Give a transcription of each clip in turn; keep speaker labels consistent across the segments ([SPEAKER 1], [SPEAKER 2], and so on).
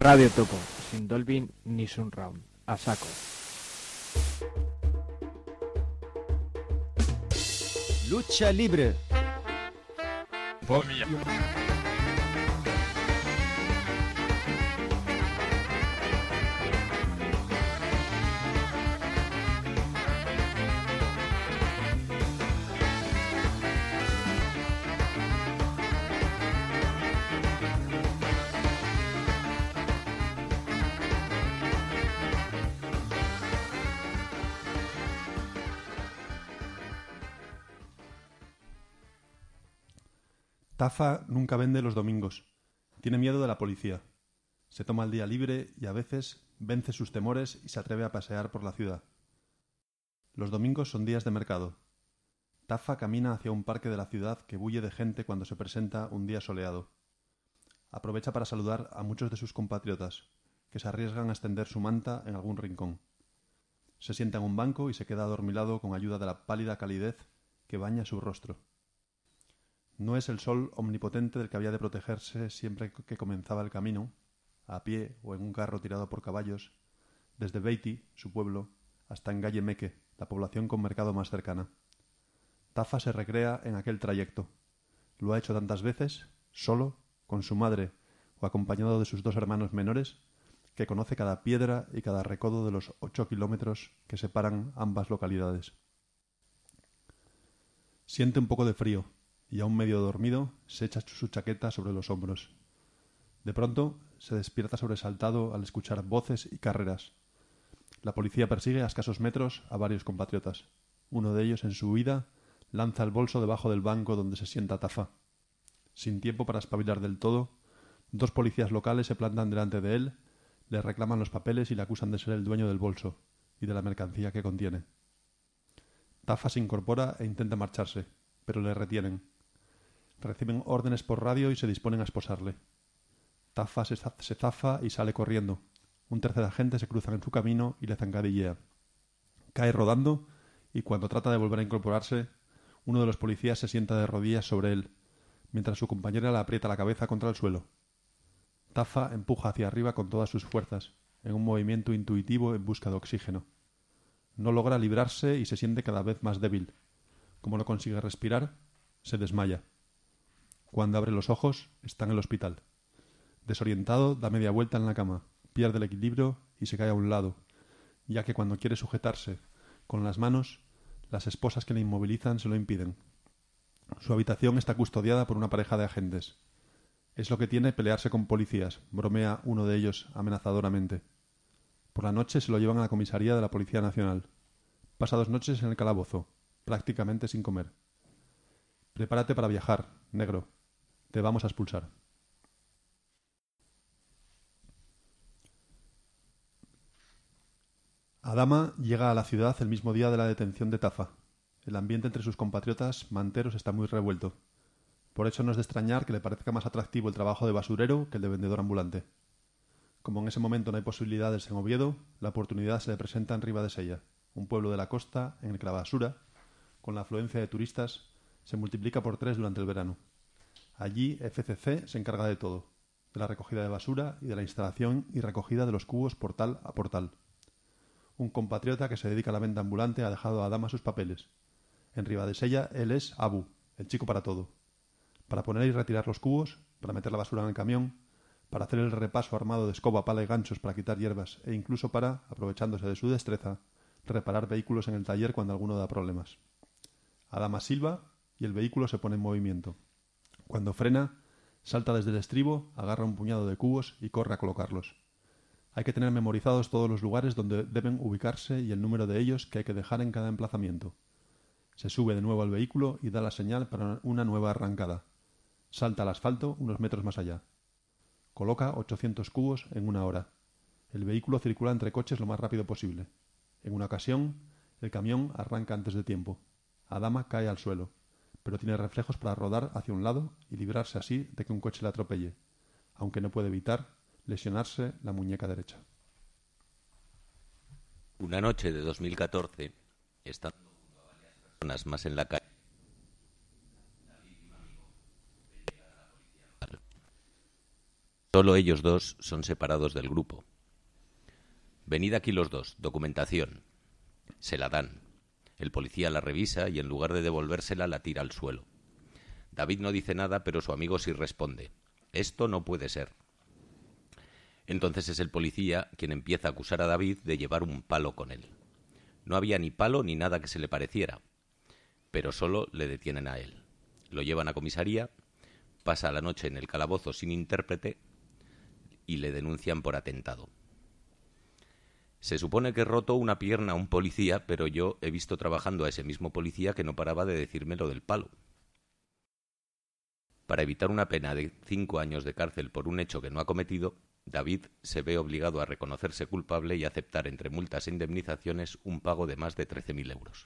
[SPEAKER 1] Radio Topo, sin Dolby ni Surround, a saco.
[SPEAKER 2] Lucha libre.
[SPEAKER 3] Tafa nunca vende los domingos. Tiene miedo de la policía. Se toma el día libre y a veces vence sus temores y se atreve a pasear por la ciudad. Los domingos son días de mercado. Tafa camina hacia un parque de la ciudad que bulle de gente cuando se presenta un día soleado. Aprovecha para saludar a muchos de sus compatriotas, que se arriesgan a extender su manta en algún rincón. Se sienta en un banco y se queda adormilado con ayuda de la pálida calidez que baña su rostro. No es el sol omnipotente del que había de protegerse siempre que comenzaba el camino, a pie o en un carro tirado por caballos, desde Beatty, su pueblo, hasta Ngaye Meke, la población con mercado más cercana. Tafa se recrea en aquel trayecto. Lo ha hecho tantas veces, solo, con su madre o acompañado de sus dos hermanos menores, que conoce cada piedra y cada recodo de los 8 kilómetros que separan ambas localidades. Siente un poco de frío y, aún medio dormido, se echa su chaqueta sobre los hombros. De pronto se despierta sobresaltado al escuchar voces y carreras. La policía persigue a escasos metros a varios compatriotas. Uno de ellos, en su huida, lanza el bolso debajo del banco donde se sienta Tafa. Sin tiempo para espabilar del todo, 2 policías locales se plantan delante de él, le reclaman los papeles y le acusan de ser el dueño del bolso y de la mercancía que contiene. Tafa se incorpora e intenta marcharse, pero le retienen. Reciben órdenes por radio y se disponen a esposarle. Tafa se zafa y sale corriendo. Un tercer agente se cruza en su camino y le zancadillea. Cae rodando y, cuando trata de volver a incorporarse, uno de los policías se sienta de rodillas sobre él, mientras su compañera le aprieta la cabeza contra el suelo. Tafa empuja hacia arriba con todas sus fuerzas, en un movimiento intuitivo en busca de oxígeno. No logra librarse y se siente cada vez más débil. Como no consigue respirar, se desmaya. Cuando abre los ojos, está en el hospital. Desorientado, da media vuelta en la cama, pierde el equilibrio y se cae a un lado, ya que cuando quiere sujetarse con las manos, las esposas que le inmovilizan se lo impiden. Su habitación está custodiada por una pareja de agentes. Es lo que tiene pelearse con policías, bromea uno de ellos amenazadoramente. Por la noche se lo llevan a la comisaría de la Policía Nacional. Pasa 2 noches en el calabozo, prácticamente sin comer. Prepárate para viajar, negro. Te vamos a expulsar. Adama llega a la ciudad el mismo día de la detención de Tafa. El ambiente entre sus compatriotas manteros está muy revuelto. Por eso no es de extrañar que le parezca más atractivo el trabajo de basurero que el de vendedor ambulante. Como en ese momento no hay posibilidades en Oviedo, la oportunidad se le presenta en Ribadesella, un pueblo de la costa en el que la basura, con la afluencia de turistas, se multiplica por 3 durante el verano. Allí FCC se encarga de todo, de la recogida de basura y de la instalación y recogida de los cubos portal a portal. Un compatriota que se dedica a la venta ambulante ha dejado a Adama sus papeles. En Ribadesella él es Abu, el chico para todo. Para poner y retirar los cubos, para meter la basura en el camión, para hacer el repaso armado de escoba, pala y ganchos para quitar hierbas e incluso para, aprovechándose de su destreza, reparar vehículos en el taller cuando alguno da problemas. Adama silba y el vehículo se pone en movimiento. Cuando frena, salta desde el estribo, agarra un puñado de cubos y corre a colocarlos. Hay que tener memorizados todos los lugares donde deben ubicarse y el número de ellos que hay que dejar en cada emplazamiento. Se sube de nuevo al vehículo y da la señal para una nueva arrancada. Salta al asfalto unos metros más allá. Coloca 800 cubos en 1 hora. El vehículo circula entre coches lo más rápido posible. En una ocasión, el camión arranca antes de tiempo. Adama cae al suelo, pero tiene reflejos para rodar hacia un lado y librarse así de que un coche le atropelle, aunque no puede evitar lesionarse la muñeca derecha.
[SPEAKER 4] Una noche de 2014, estando junto a varias personas más en la calle, Solo ellos dos son separados del grupo. Venid aquí los dos, documentación. Se la dan. El policía la revisa y en lugar de devolvérsela la tira al suelo. David no dice nada, pero su amigo sí responde. Esto no puede ser. Entonces es el policía quien empieza a acusar a David de llevar un palo con él. No había ni palo ni nada que se le pareciera, pero solo le detienen a él. Lo llevan a comisaría, pasa la noche en el calabozo sin intérprete y le denuncian por atentado. Se supone que he roto una pierna a un policía, pero yo he visto trabajando a ese mismo policía que no paraba de decirme lo del palo. Para evitar una pena de 5 años de cárcel por un hecho que no ha cometido, David se ve obligado a reconocerse culpable y aceptar entre multas e indemnizaciones un pago de más de 13.000 euros.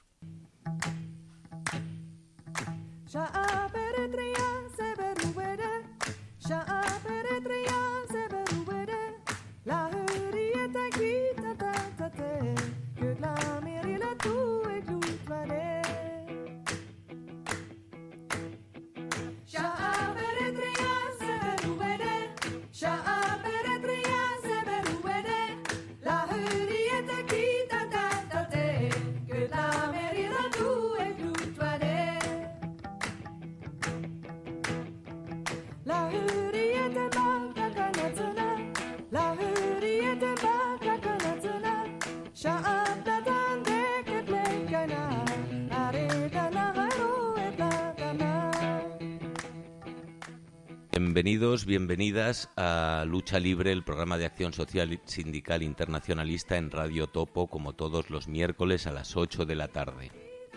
[SPEAKER 4] Bienvenidos, bienvenidas a Lucha Libre, el programa de acción social sindical internacionalista en Radio Topo, como todos los miércoles a las 8 de la tarde.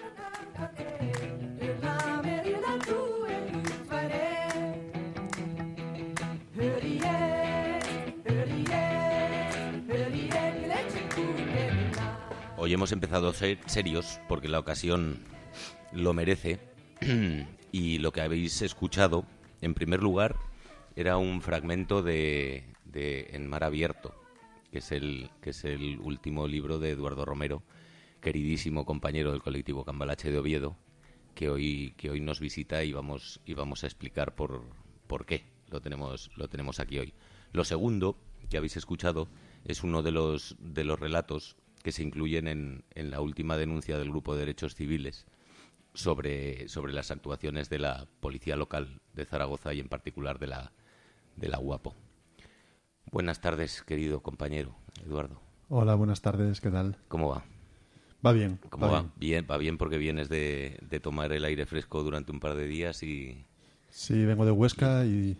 [SPEAKER 4] Hoy hemos empezado serios porque la ocasión lo merece y lo que habéis escuchado, en primer lugar, era un fragmento de En mar abierto, que es el último libro de Eduardo Romero, queridísimo compañero del colectivo Cambalache de Oviedo, que hoy nos visita y vamos a explicar por qué lo tenemos aquí hoy. Lo segundo que habéis escuchado es uno de los relatos que se incluyen en la última denuncia del Grupo de Derechos Civiles sobre las actuaciones de la policía local de Zaragoza y en particular de la UAPO. Buenas tardes, querido compañero Eduardo.
[SPEAKER 3] Hola, buenas tardes, ¿qué tal?
[SPEAKER 4] ¿Cómo va?
[SPEAKER 3] Va bien.
[SPEAKER 4] ¿Cómo va? Bien, va bien porque vienes de tomar el aire fresco durante un par de días y...
[SPEAKER 3] Sí, vengo de Huesca y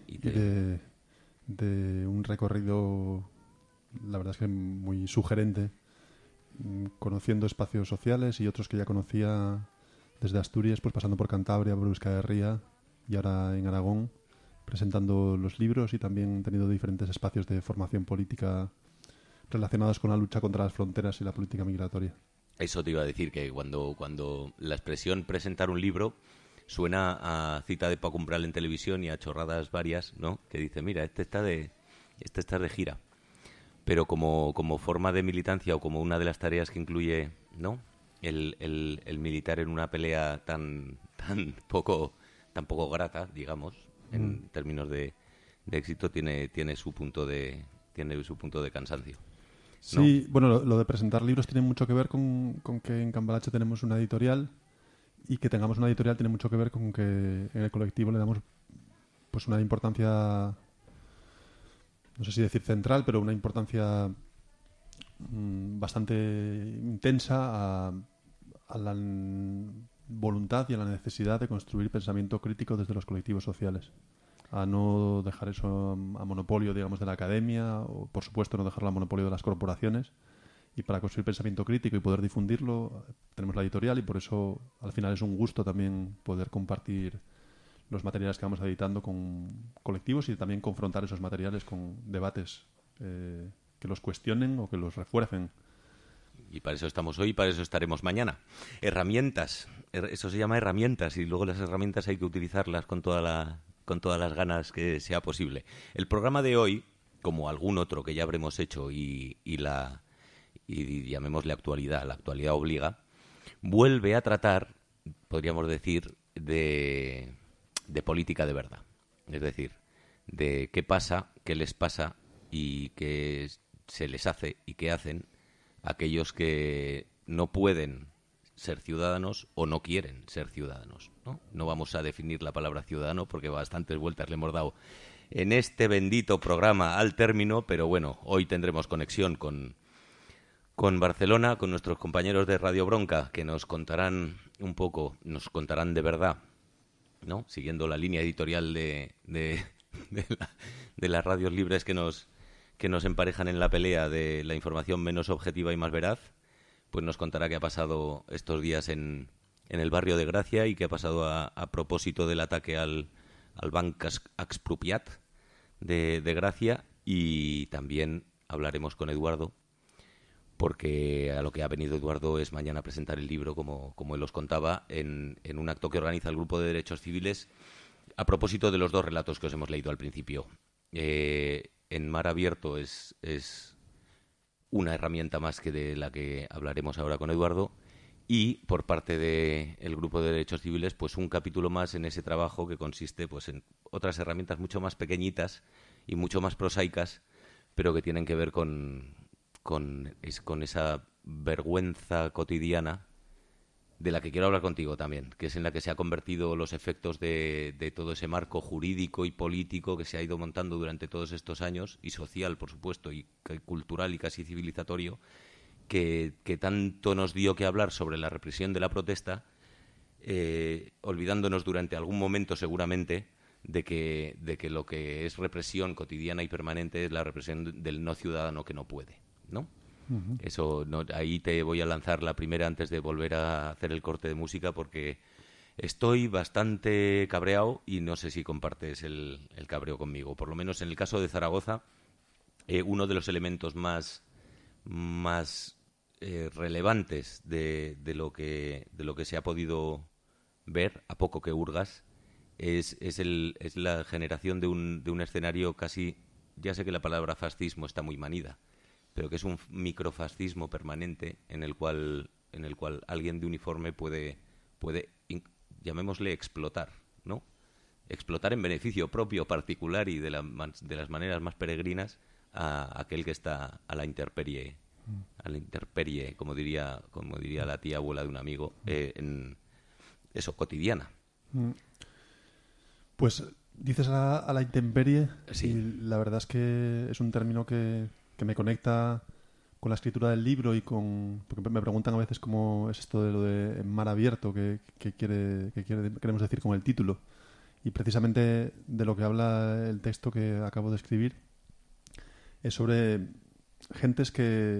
[SPEAKER 3] de un recorrido, la verdad es que muy sugerente, conociendo espacios sociales y otros que ya conocía desde Asturias, pues pasando por Cantabria, por Euskal Herria y ahora en Aragón, presentando los libros y también teniendo diferentes espacios de formación política relacionados con la lucha contra las fronteras y la política migratoria.
[SPEAKER 4] Eso te iba a decir, que cuando la expresión presentar un libro suena a cita de Paco Umbral en televisión y a chorradas varias, ¿no? Que dice, mira, este está de gira. Pero como forma de militancia o como una de las tareas que incluye, ¿no?, el militar en una pelea tan poco grata, digamos, en términos de éxito, tiene su punto de cansancio, ¿no?
[SPEAKER 3] Sí, bueno, lo de presentar libros tiene mucho que ver con que en Cambalache tenemos una editorial, y que tengamos una editorial tiene mucho que ver con que en el colectivo le damos pues una importancia, no sé si decir central, pero una importancia bastante intensa a la voluntad y a la necesidad de construir pensamiento crítico desde los colectivos sociales, a no dejar eso a monopolio, digamos, de la academia, o por supuesto no dejarlo a monopolio de las corporaciones. Y para construir pensamiento crítico y poder difundirlo tenemos la editorial, y por eso al final es un gusto también poder compartir los materiales que vamos editando con colectivos y también confrontar esos materiales con debates que los cuestionen o que los refuercen.
[SPEAKER 4] Y para eso estamos hoy y para eso estaremos mañana. Herramientas, eso se llama herramientas, y luego las herramientas hay que utilizarlas con todas las ganas que sea posible. El programa de hoy, como algún otro que ya habremos hecho y llamémosle actualidad, la actualidad obliga, vuelve a tratar, podríamos decir, de política de verdad. Es decir, de qué pasa qué les pasa y qué se les hace y qué hacen aquellos que no pueden ser ciudadanos o no quieren ser ciudadanos, ¿no? No vamos a definir la palabra ciudadano porque bastantes vueltas le hemos dado en este bendito programa al término, pero bueno, hoy tendremos conexión con Barcelona, con nuestros compañeros de Radio Bronca, que nos contarán un poco, nos contarán de verdad, ¿no? Siguiendo la línea editorial de las radios libres que nos emparejan en la pelea de la información menos objetiva y más veraz, pues nos contará qué ha pasado estos días en el barrio de Gracia y qué ha pasado a propósito del ataque al Banc Expropiat de Gracia, y también hablaremos con Eduardo, porque a lo que ha venido Eduardo es mañana a presentar el libro, como él os contaba, en un acto que organiza el Grupo de Derechos Civiles a propósito de los dos relatos que os hemos leído al principio. En Mar Abierto es una herramienta más que de la que hablaremos ahora con Eduardo, y por parte del Grupo de Derechos Civiles, pues un capítulo más en ese trabajo que consiste pues en otras herramientas mucho más pequeñitas y mucho más prosaicas, pero que tienen que ver con esa vergüenza cotidiana de la que quiero hablar contigo también, que es en la que se ha convertido los efectos de todo ese marco jurídico y político que se ha ido montando durante todos estos años, y social, por supuesto, y cultural y casi civilizatorio, que tanto nos dio que hablar sobre la represión de la protesta, olvidándonos durante algún momento seguramente de que lo que es represión cotidiana y permanente es la represión del no ciudadano que no puede, ¿no? Uh-huh. Eso, no, ahí te voy a lanzar la primera antes de volver a hacer el corte de música, porque estoy bastante cabreado y no sé si compartes el cabreo conmigo. Por lo menos en el caso de Zaragoza, uno de los elementos más relevantes de lo que se ha podido ver, a poco que hurgas, es la generación de un escenario casi, ya sé que la palabra fascismo está muy manida, pero que es un microfascismo permanente en el cual alguien de uniforme puede llamémosle explotar, ¿no? Explotar en beneficio propio, particular y de las maneras más peregrinas a aquel que está a la intemperie, como diría la tía abuela de un amigo, en eso, cotidiana.
[SPEAKER 3] Pues dices a la intemperie,
[SPEAKER 4] sí.
[SPEAKER 3] Y la verdad es que es un término que me conecta con la escritura del libro y porque me preguntan a veces cómo es esto de lo de mar abierto, qué queremos decir con el título. Y precisamente de lo que habla el texto que acabo de escribir es sobre gentes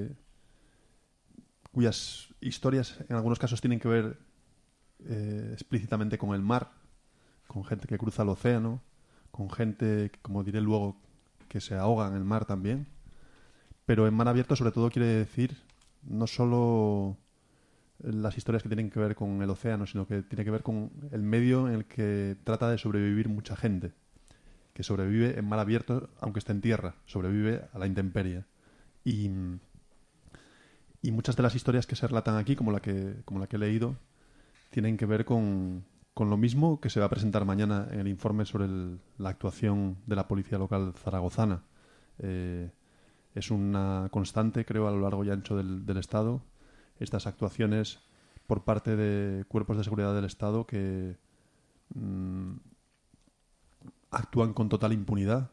[SPEAKER 3] cuyas historias en algunos casos tienen que ver explícitamente con el mar, con gente que cruza el océano, con gente, como diré luego, que se ahoga en el mar también. Pero en mar abierto sobre todo quiere decir no solo las historias que tienen que ver con el océano, sino que tiene que ver con el medio en el que trata de sobrevivir mucha gente, que sobrevive en mar abierto aunque esté en tierra, sobrevive a la intemperie. Y muchas de las historias que se relatan aquí, como la que he leído, tienen que ver con lo mismo que se va a presentar mañana en el informe sobre la actuación de la policía local zaragozana. Es una constante, creo, a lo largo y ancho del Estado, estas actuaciones por parte de cuerpos de seguridad del Estado que actúan con total impunidad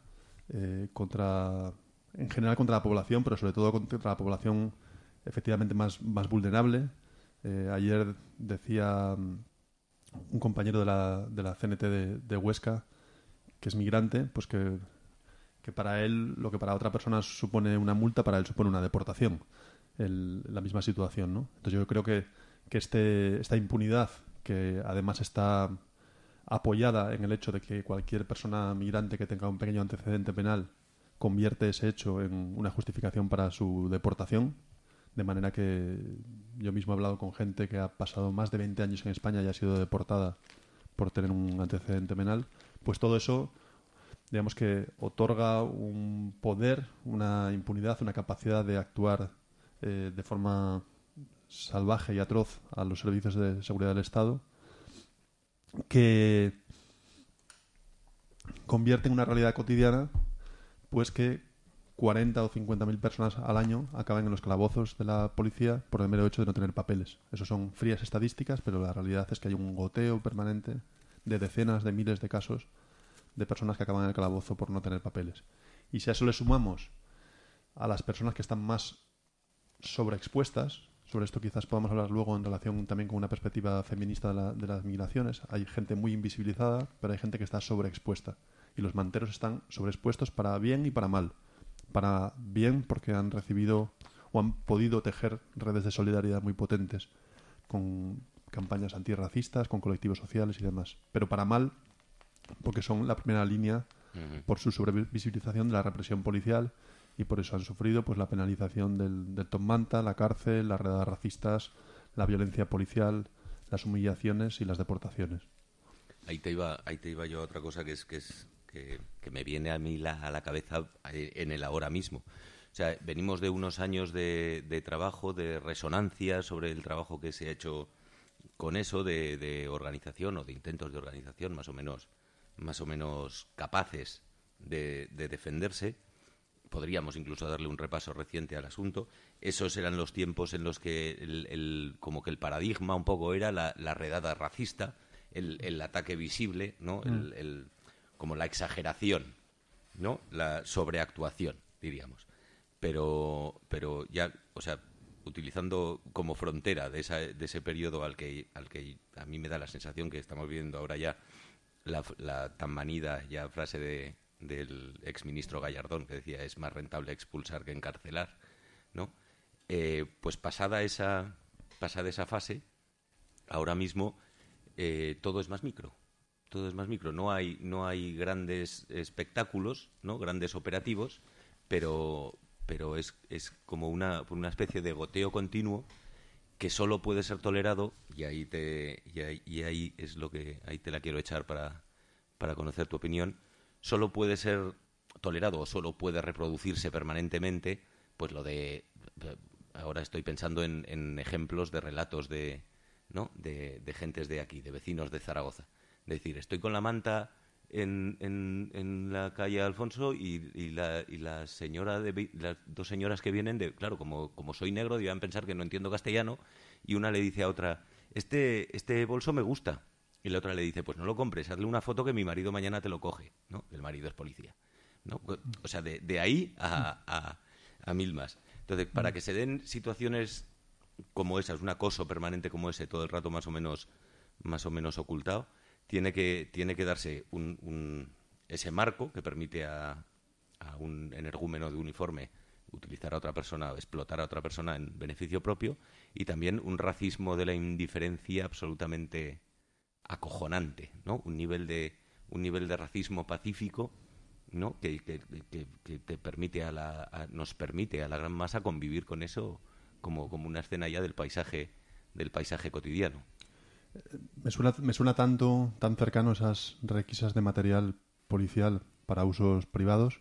[SPEAKER 3] en general contra la población, pero sobre todo contra la población efectivamente más vulnerable. Ayer decía un compañero de la CNT de Huesca, que es migrante, pues que para él, lo que para otra persona supone una multa, para él supone una deportación, la misma situación, ¿no? Entonces yo creo que esta impunidad, que además está apoyada en el hecho de que cualquier persona migrante que tenga un pequeño antecedente penal convierte ese hecho en una justificación para su deportación, de manera que yo mismo he hablado con gente que ha pasado más de 20 años en España y ha sido deportada por tener un antecedente penal. Pues todo eso, digamos que otorga un poder, una impunidad, una capacidad de actuar de forma salvaje y atroz a los servicios de seguridad del Estado, que convierte en una realidad cotidiana pues que 40 o 50.000 personas al año acaban en los calabozos de la policía por el mero hecho de no tener papeles. Eso son frías estadísticas, pero la realidad es que hay un goteo permanente de decenas de miles de casos de personas que acaban en el calabozo por no tener papeles. Y si a eso le sumamos a las personas que están más sobreexpuestas, sobre esto quizás podamos hablar luego en relación también con una perspectiva feminista de las migraciones, hay gente muy invisibilizada, pero hay gente que está sobreexpuesta. Y los manteros están sobreexpuestos para bien y para mal. Para bien porque han recibido o han podido tejer redes de solidaridad muy potentes con campañas antirracistas, con colectivos sociales y demás. Pero para mal porque son la primera línea por su sobrevisibilización de la represión policial y por eso han sufrido pues la penalización del top manta, la cárcel, las redadas racistas, la violencia policial, las humillaciones y las deportaciones.
[SPEAKER 4] Ahí te iba yo a otra cosa que me viene a mí a la cabeza en el ahora mismo. O sea, venimos de unos años de trabajo, de resonancia sobre el trabajo que se ha hecho con eso, de organización o de intentos de organización más o menos capaces de defenderse. Podríamos incluso darle un repaso reciente al asunto. Esos eran los tiempos en los que como que el paradigma un poco era la redada racista, el ataque visible, ¿no? Como la exageración, ¿no? La sobreactuación, diríamos. Pero ya, o sea, utilizando como frontera de ese periodo al que a mí me da la sensación que estamos viviendo ahora ya la tan manida ya frase del exministro Gallardón que decía es más rentable expulsar que encarcelar, ¿no? Pues pasada esa fase, ahora mismo todo es más micro. Todo es más micro. No hay grandes espectáculos, ¿no? Grandes operativos, pero es como una especie de goteo continuo que solo puede ser tolerado, y ahí es lo que ahí te la quiero echar para conocer tu opinión. Solo puede ser tolerado o solo puede reproducirse permanentemente, pues lo de ahora estoy pensando en ejemplos de relatos de gentes de aquí, de vecinos de Zaragoza. Es decir, estoy con la manta en la calle Alfonso y la señora las dos señoras que vienen claro, como soy negro, deben pensar que no entiendo castellano, y una le dice a otra, este bolso me gusta, y la otra le dice, pues no lo compres, hazle una foto que mi marido mañana te lo coge, ¿no? El marido es policía, ¿no? O sea, de ahí a mil más. Entonces, para que se den situaciones como esas, un acoso permanente como ese, todo el rato más o menos ocultado, tiene que darse ese marco que permite a un energúmeno de uniforme utilizar a otra persona o explotar a otra persona en beneficio propio, y también un racismo de la indiferencia absolutamente acojonante, ¿no? Un nivel de racismo pacífico, ¿no? que te permite nos permite a la gran masa convivir con eso como una escena ya del paisaje cotidiano.
[SPEAKER 3] Me suena tan cercano esas requisas de material policial para usos privados,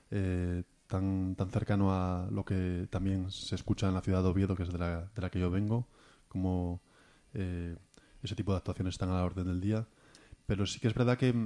[SPEAKER 3] tan cercano a lo que también se escucha en la ciudad de Oviedo, que es de la que yo vengo, como ese tipo de actuaciones están a la orden del día. Pero sí que es verdad que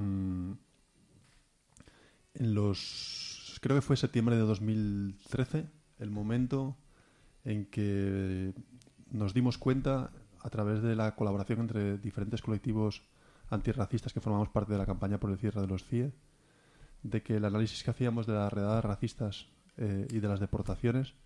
[SPEAKER 3] creo que fue septiembre de 2013 el momento en que nos dimos cuenta, a través de la colaboración entre diferentes colectivos antirracistas que formamos parte de la campaña por el cierre de los CIE, de que el análisis que hacíamos de las redadas racistas y de las deportaciones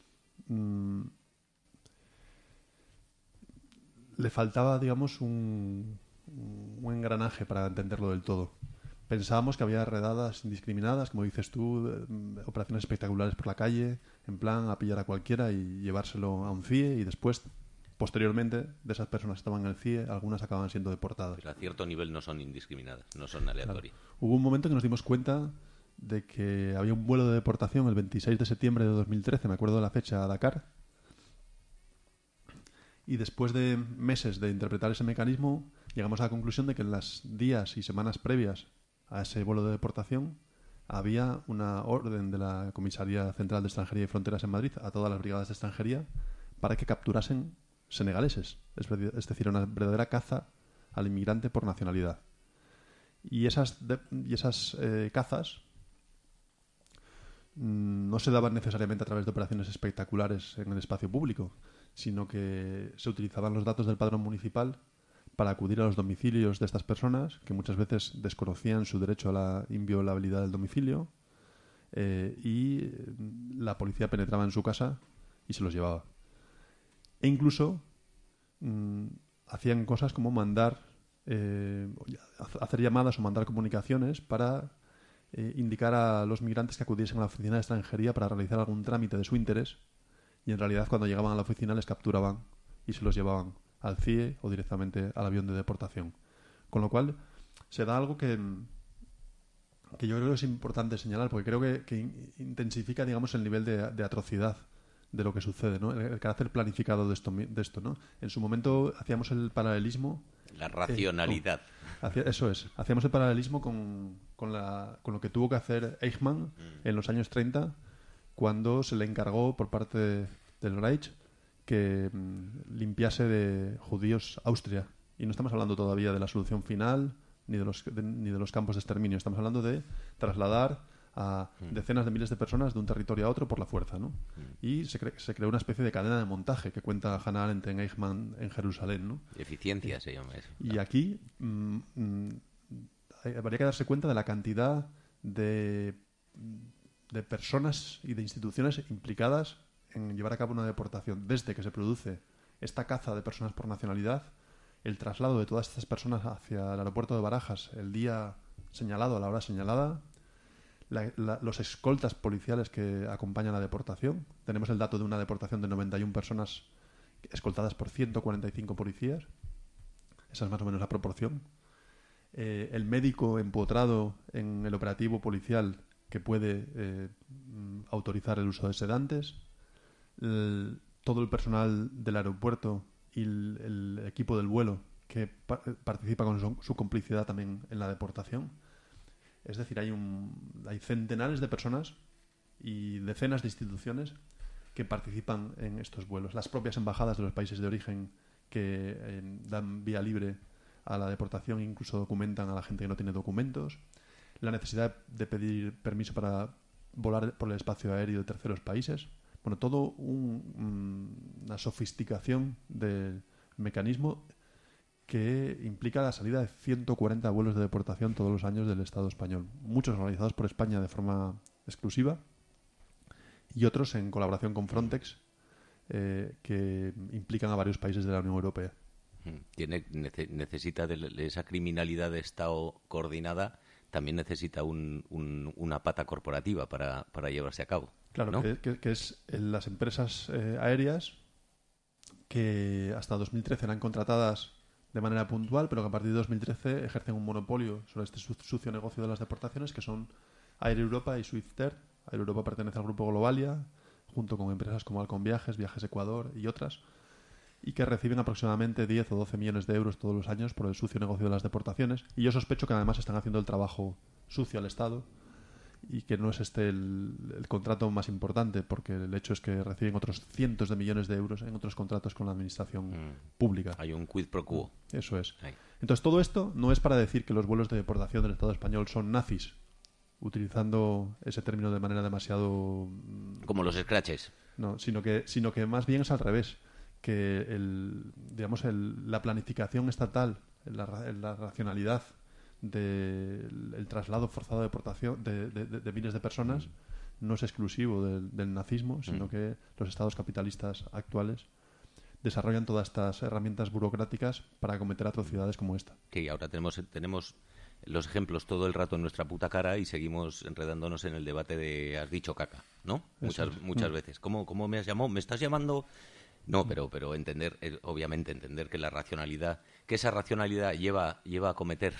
[SPEAKER 3] le faltaba, digamos, un engranaje para entenderlo del todo. Pensábamos que había redadas indiscriminadas, como dices tú, operaciones espectaculares por la calle, en plan a pillar a cualquiera y llevárselo a un CIE, y después, posteriormente, de esas personas que estaban en el CIE, algunas acaban siendo deportadas.
[SPEAKER 4] Pero a cierto nivel no son indiscriminadas, no son aleatorias.
[SPEAKER 3] Claro. Hubo un momento que nos dimos cuenta de que había un vuelo de deportación el 26 de septiembre de 2013, me acuerdo de la fecha, a Dakar, y después de meses de interpretar ese mecanismo, llegamos a la conclusión de que en los días y semanas previas a ese vuelo de deportación había una orden de la Comisaría Central de Extranjería y Fronteras en Madrid a todas las brigadas de extranjería para que capturasen senegaleses, es decir, una verdadera caza al inmigrante por nacionalidad. Y esas cazas no se daban necesariamente a través de operaciones espectaculares en el espacio público, sino que se utilizaban los datos del padrón municipal para acudir a los domicilios de estas personas, que muchas veces desconocían su derecho a la inviolabilidad del domicilio, y la policía penetraba en su casa y se los llevaba. E incluso hacían cosas como hacer llamadas o mandar comunicaciones para indicar a los migrantes que acudiesen a la oficina de extranjería para realizar algún trámite de su interés, y en realidad cuando llegaban a la oficina les capturaban y se los llevaban al CIE o directamente al avión de deportación. Con lo cual se da algo que yo creo que es importante señalar, porque creo que intensifica, digamos, el nivel de atrocidad de lo que sucede, ¿no? El carácter planificado de esto, ¿no? En su momento hacíamos el paralelismo.
[SPEAKER 4] La racionalidad.
[SPEAKER 3] Eso es. Hacíamos el paralelismo con lo que tuvo que hacer Eichmann en los años 30, cuando se le encargó por parte del Reich que limpiase de judíos Austria. Y no estamos hablando todavía de la solución final ni de los campos de exterminio. Estamos hablando de trasladar a decenas de miles de personas de un territorio a otro por la fuerza, ¿no? Y se creó una especie de cadena de montaje que cuenta Hannah Arendt en Eichmann en Jerusalén, ¿no?
[SPEAKER 4] Eficiencia se llama eso.
[SPEAKER 3] Y aquí habría que darse cuenta de la cantidad de personas y de instituciones implicadas en llevar a cabo una deportación, desde que se produce esta caza de personas por nacionalidad, el traslado de todas estas personas hacia el aeropuerto de Barajas el día señalado, a la hora señalada, los escoltas policiales que acompañan la deportación. Tenemos el dato de una deportación de 91 personas escoltadas por 145 policías. Esa es más o menos la proporción. El médico empotrado en el operativo policial que puede autorizar el uso de sedantes. Todo el personal del aeropuerto y el equipo del vuelo que participa con su complicidad también en la deportación. Es decir, hay centenares de personas y decenas de instituciones que participan en estos vuelos. Las propias embajadas de los países de origen que dan vía libre a la deportación, incluso documentan a la gente que no tiene documentos. La necesidad de pedir permiso para volar por el espacio aéreo de terceros países. Bueno, todo una sofisticación del mecanismo que implica la salida de 140 vuelos de deportación todos los años del Estado español. Muchos organizados por España de forma exclusiva y otros en colaboración con Frontex, que implican a varios países de la Unión Europea.
[SPEAKER 4] Necesita de esa criminalidad de Estado coordinada, también necesita una pata corporativa para llevarse a cabo.
[SPEAKER 3] Claro, ¿no? que es las empresas aéreas que hasta 2013 eran contratadas de manera puntual, pero que a partir de 2013 ejercen un monopolio sobre este sucio negocio de las deportaciones, que son Air Europa y Swiftair. Air Europa pertenece al grupo Globalia, junto con empresas como Alcon Viajes, Viajes Ecuador y otras, y que reciben aproximadamente 10 o 12 millones de euros todos los años por el sucio negocio de las deportaciones. Y yo sospecho que además están haciendo el trabajo sucio al Estado, y que no es el contrato más importante, porque el hecho es que reciben otros cientos de millones de euros en otros contratos con la administración pública.
[SPEAKER 4] Hay un quid pro quo.
[SPEAKER 3] Eso es.
[SPEAKER 4] Ahí.
[SPEAKER 3] Entonces, todo esto no es para decir que los vuelos de deportación del Estado español son nazis, utilizando ese término de manera demasiado...
[SPEAKER 4] Como los scratches.
[SPEAKER 3] No, sino que más bien es al revés. Que la planificación estatal, la racionalidad del traslado forzado de deportación de miles de personas no es exclusivo del nazismo, sino que los estados capitalistas actuales desarrollan todas estas herramientas burocráticas para cometer atrocidades como esta.
[SPEAKER 4] Sí, ahora tenemos los ejemplos todo el rato en nuestra puta cara y seguimos enredándonos en el debate de has dicho caca, ¿no? Muchas veces. ¿Cómo me has llamado? ¿Me estás llamando? No, pero obviamente entender que la racionalidad, que esa racionalidad lleva a cometer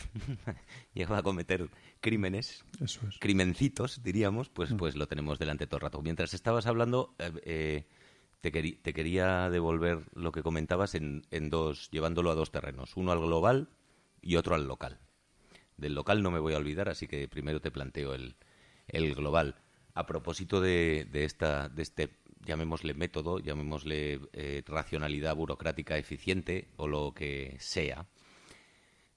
[SPEAKER 4] crímenes,
[SPEAKER 3] eso es.
[SPEAKER 4] Crimencitos, diríamos, pues lo tenemos delante todo el rato. Mientras estabas hablando, te quería devolver lo que comentabas llevándolo a dos terrenos, uno al global y otro al local. Del local no me voy a olvidar, así que primero te planteo el global. A propósito de este, llamémosle método, llamémosle racionalidad burocrática eficiente o lo que sea.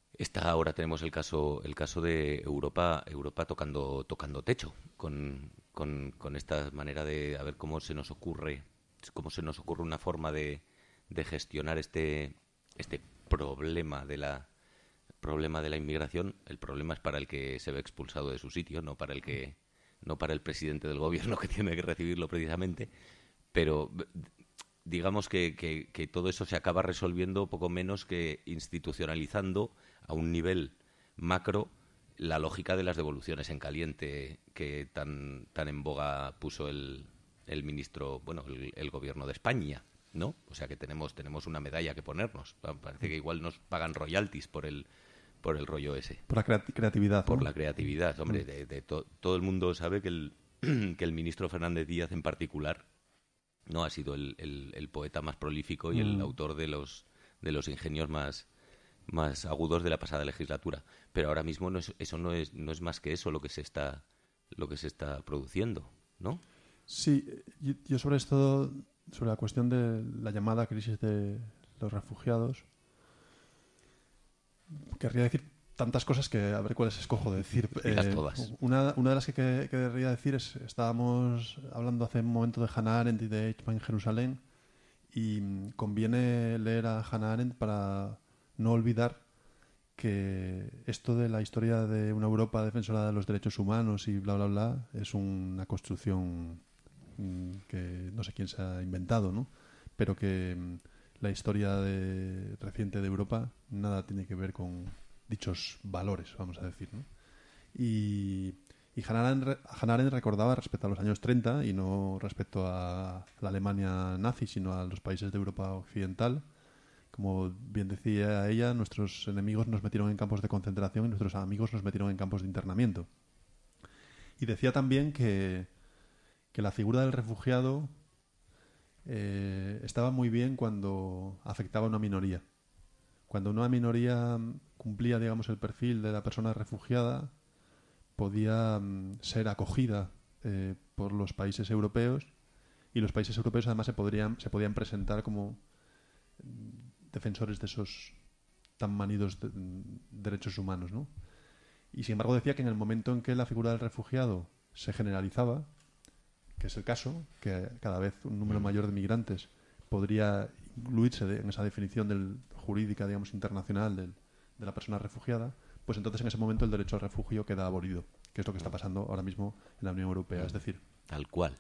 [SPEAKER 4] Ahora tenemos el caso de Europa tocando techo con con esta manera de a ver cómo se nos ocurre una forma de gestionar este problema de la inmigración. El problema es para el que se ve expulsado de su sitio, no para el presidente del gobierno, que tiene que recibirlo precisamente. Pero digamos que todo eso se acaba resolviendo poco menos que institucionalizando a un nivel macro la lógica de las devoluciones en caliente que tan en boga puso el ministro, bueno, el gobierno de España, ¿no? O sea que tenemos una medalla que ponernos. Parece que igual nos pagan royalties por el rollo ese.
[SPEAKER 3] Por la creatividad.
[SPEAKER 4] Por
[SPEAKER 3] ¿no?
[SPEAKER 4] la creatividad, hombre. Todo el mundo sabe que el ministro Fernández Díaz en particular no ha sido el poeta más prolífico y el autor de los ingenios más agudos de la pasada legislatura. Pero ahora mismo eso no es más que eso lo que se está produciendo, ¿no?
[SPEAKER 3] Sí, yo sobre esto, sobre la cuestión de la llamada crisis de los refugiados, querría decir tantas cosas que a ver cuáles escojo de decir.
[SPEAKER 4] Todas.
[SPEAKER 3] Una de las que querría decir es, estábamos hablando hace un momento de Hannah Arendt y de Eichmann en Jerusalén, y conviene leer a Hannah Arendt para no olvidar que esto de la historia de una Europa defensora de los derechos humanos y bla, bla, bla, es una construcción que no sé quién se ha inventado, ¿no? Pero que la historia reciente de Europa nada tiene que ver con dichos valores, vamos a decir, ¿no? Y Hannah Arendt recordaba respecto a los años 30, y no respecto a la Alemania nazi, sino a los países de Europa occidental. Como bien decía ella, nuestros enemigos nos metieron en campos de concentración y nuestros amigos nos metieron en campos de internamiento. Y decía también que la figura del refugiado estaba muy bien cuando afectaba a una minoría. Cuando una minoría cumplía, digamos, el perfil de la persona refugiada, podía ser acogida por los países europeos, y los países europeos además se podían presentar como defensores de esos tan manidos derechos humanos, ¿no? Y sin embargo decía que en el momento en que la figura del refugiado se generalizaba, que es el caso, que cada vez un número mayor de migrantes podría incluirse en esa definición jurídica, digamos, internacional de la persona refugiada, pues entonces en ese momento el derecho al refugio queda abolido, que es lo que está pasando ahora mismo en la Unión Europea. Es decir,
[SPEAKER 4] tal cual.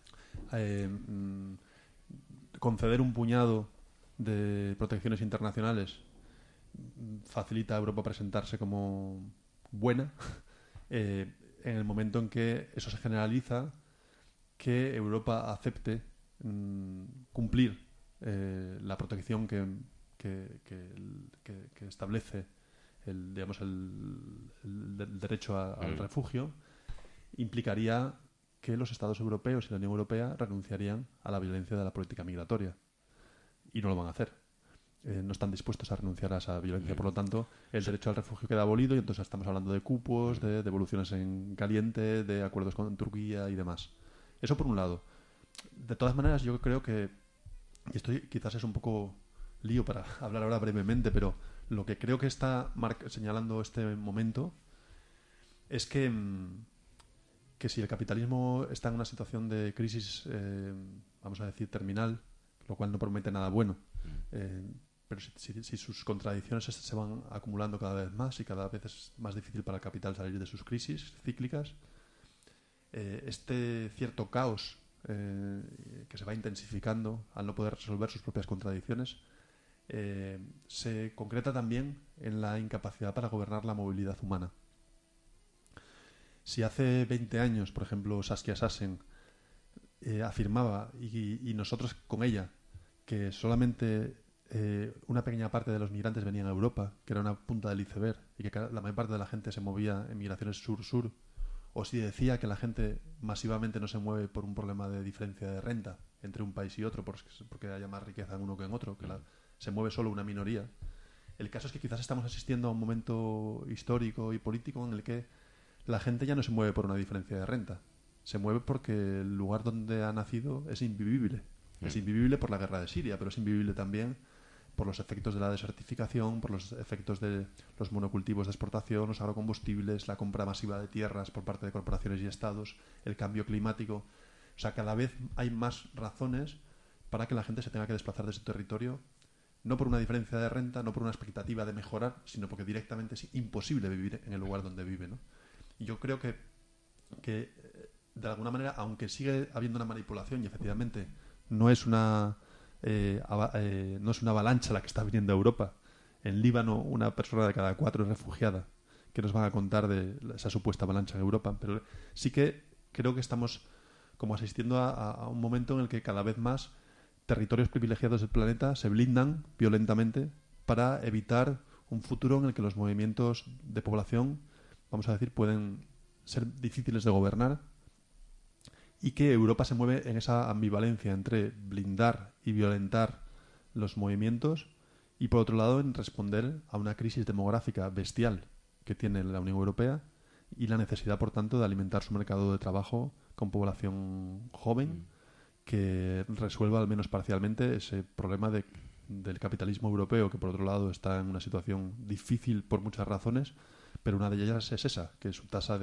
[SPEAKER 3] Conceder un puñado de protecciones internacionales facilita a Europa presentarse como buena. En el momento en que eso se generaliza, que Europa acepte cumplir la protección que establece el derecho al refugio, implicaría que los Estados europeos y la Unión Europea renunciarían a la violencia de la política migratoria. Y no lo van a hacer. No están dispuestos a renunciar a esa violencia. Por lo tanto, el derecho al refugio queda abolido, y entonces estamos hablando de cupos, de devoluciones en caliente, de acuerdos con Turquía y demás. Eso por un lado. De todas maneras, yo creo que, y esto quizás es un poco lío para hablar ahora brevemente, pero lo que creo que está señalando este momento es que si el capitalismo está en una situación de crisis, vamos a decir, terminal, lo cual no promete nada bueno, pero si sus contradicciones se van acumulando cada vez más y cada vez es más difícil para el capital salir de sus crisis cíclicas, este cierto caos que se va intensificando al no poder resolver sus propias contradicciones se concreta también en la incapacidad para gobernar la movilidad humana. Si hace 20 años, por ejemplo, Saskia Sassen afirmaba, y nosotros con ella, que solamente una pequeña parte de los migrantes venían a Europa, que era una punta del iceberg, y que la mayor parte de la gente se movía en migraciones sur-sur, o si decía que la gente masivamente no se mueve por un problema de diferencia de renta entre un país y otro, porque haya más riqueza en uno que en otro, que se mueve solo una minoría. El caso es que quizás estamos asistiendo a un momento histórico y político en el que la gente ya no se mueve por una diferencia de renta. Se mueve porque el lugar donde ha nacido es invivible. Es invivible por la guerra de Siria, pero es invivible también por los efectos de la desertificación, por los efectos de los monocultivos de exportación, los agrocombustibles, la compra masiva de tierras por parte de corporaciones y estados, el cambio climático. O sea, cada vez hay más razones para que la gente se tenga que desplazar de su territorio, no por una diferencia de renta, no por una expectativa de mejorar, sino porque directamente es imposible vivir en el lugar donde vive, ¿no? Y yo creo que de alguna manera, aunque sigue habiendo una manipulación y efectivamente no es una avalancha la que está viniendo a Europa. En Líbano, una persona de cada 4 es refugiada. ¿Qué nos van a contar de esa supuesta avalancha en Europa? Pero sí que creo que estamos como asistiendo a un momento en el que cada vez más territorios privilegiados del planeta se blindan violentamente para evitar un futuro en el que los movimientos de población, vamos a decir, pueden ser difíciles de gobernar, y que Europa se mueve en esa ambivalencia entre blindar y violentar los movimientos y, por otro lado, en responder a una crisis demográfica bestial que tiene la Unión Europea y la necesidad, por tanto, de alimentar su mercado de trabajo con población joven que resuelva al menos parcialmente ese problema del capitalismo europeo, que, por otro lado, está en una situación difícil por muchas razones, pero una de ellas es esa, que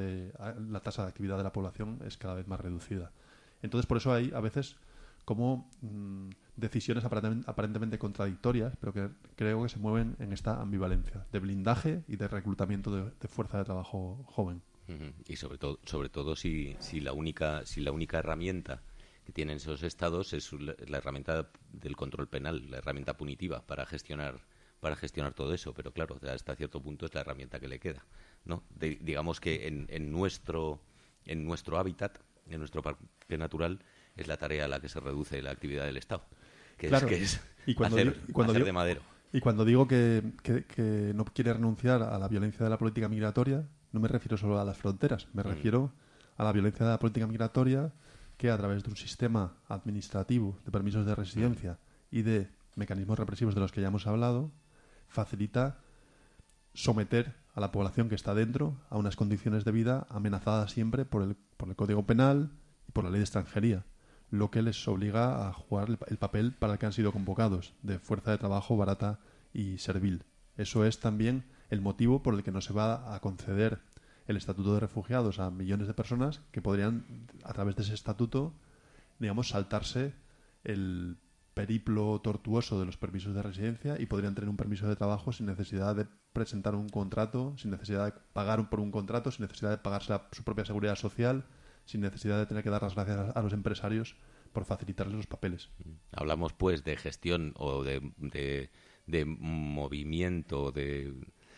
[SPEAKER 3] la tasa de actividad de la población es cada vez más reducida. Entonces, por eso hay a veces como decisiones aparentemente contradictorias, pero que creo que se mueven en esta ambivalencia de blindaje y de reclutamiento de fuerza de trabajo joven.
[SPEAKER 4] Y sobre todo si la única herramienta que tienen esos estados es la herramienta del control penal, la herramienta punitiva para gestionar todo eso, pero claro, hasta cierto punto es la herramienta que le queda, ¿no? Digamos que en nuestro hábitat, en nuestro parque natural, es la tarea a la que se reduce la actividad del Estado, que es hacer de madero.
[SPEAKER 3] Y cuando digo que no quiere renunciar a la violencia de la política migratoria, no me refiero solo a las fronteras, me refiero a la violencia de la política migratoria que, a través de un sistema administrativo de permisos de residencia y de mecanismos represivos de los que ya hemos hablado, facilita someter a la población que está dentro a unas condiciones de vida amenazadas siempre por el Código Penal y por la Ley de Extranjería, lo que les obliga a jugar el papel para el que han sido convocados, de fuerza de trabajo barata y servil. Eso es también el motivo por el que no se va a conceder el Estatuto de Refugiados a millones de personas que podrían, a través de ese estatuto, digamos, saltarse el periplo tortuoso de los permisos de residencia y podrían tener un permiso de trabajo sin necesidad de presentar un contrato, sin necesidad de pagar por un contrato, sin necesidad de pagarse su propia seguridad social, sin necesidad de tener que dar las gracias a los empresarios por facilitarles los papeles.
[SPEAKER 4] Hablamos, pues, de gestión o de movimiento, de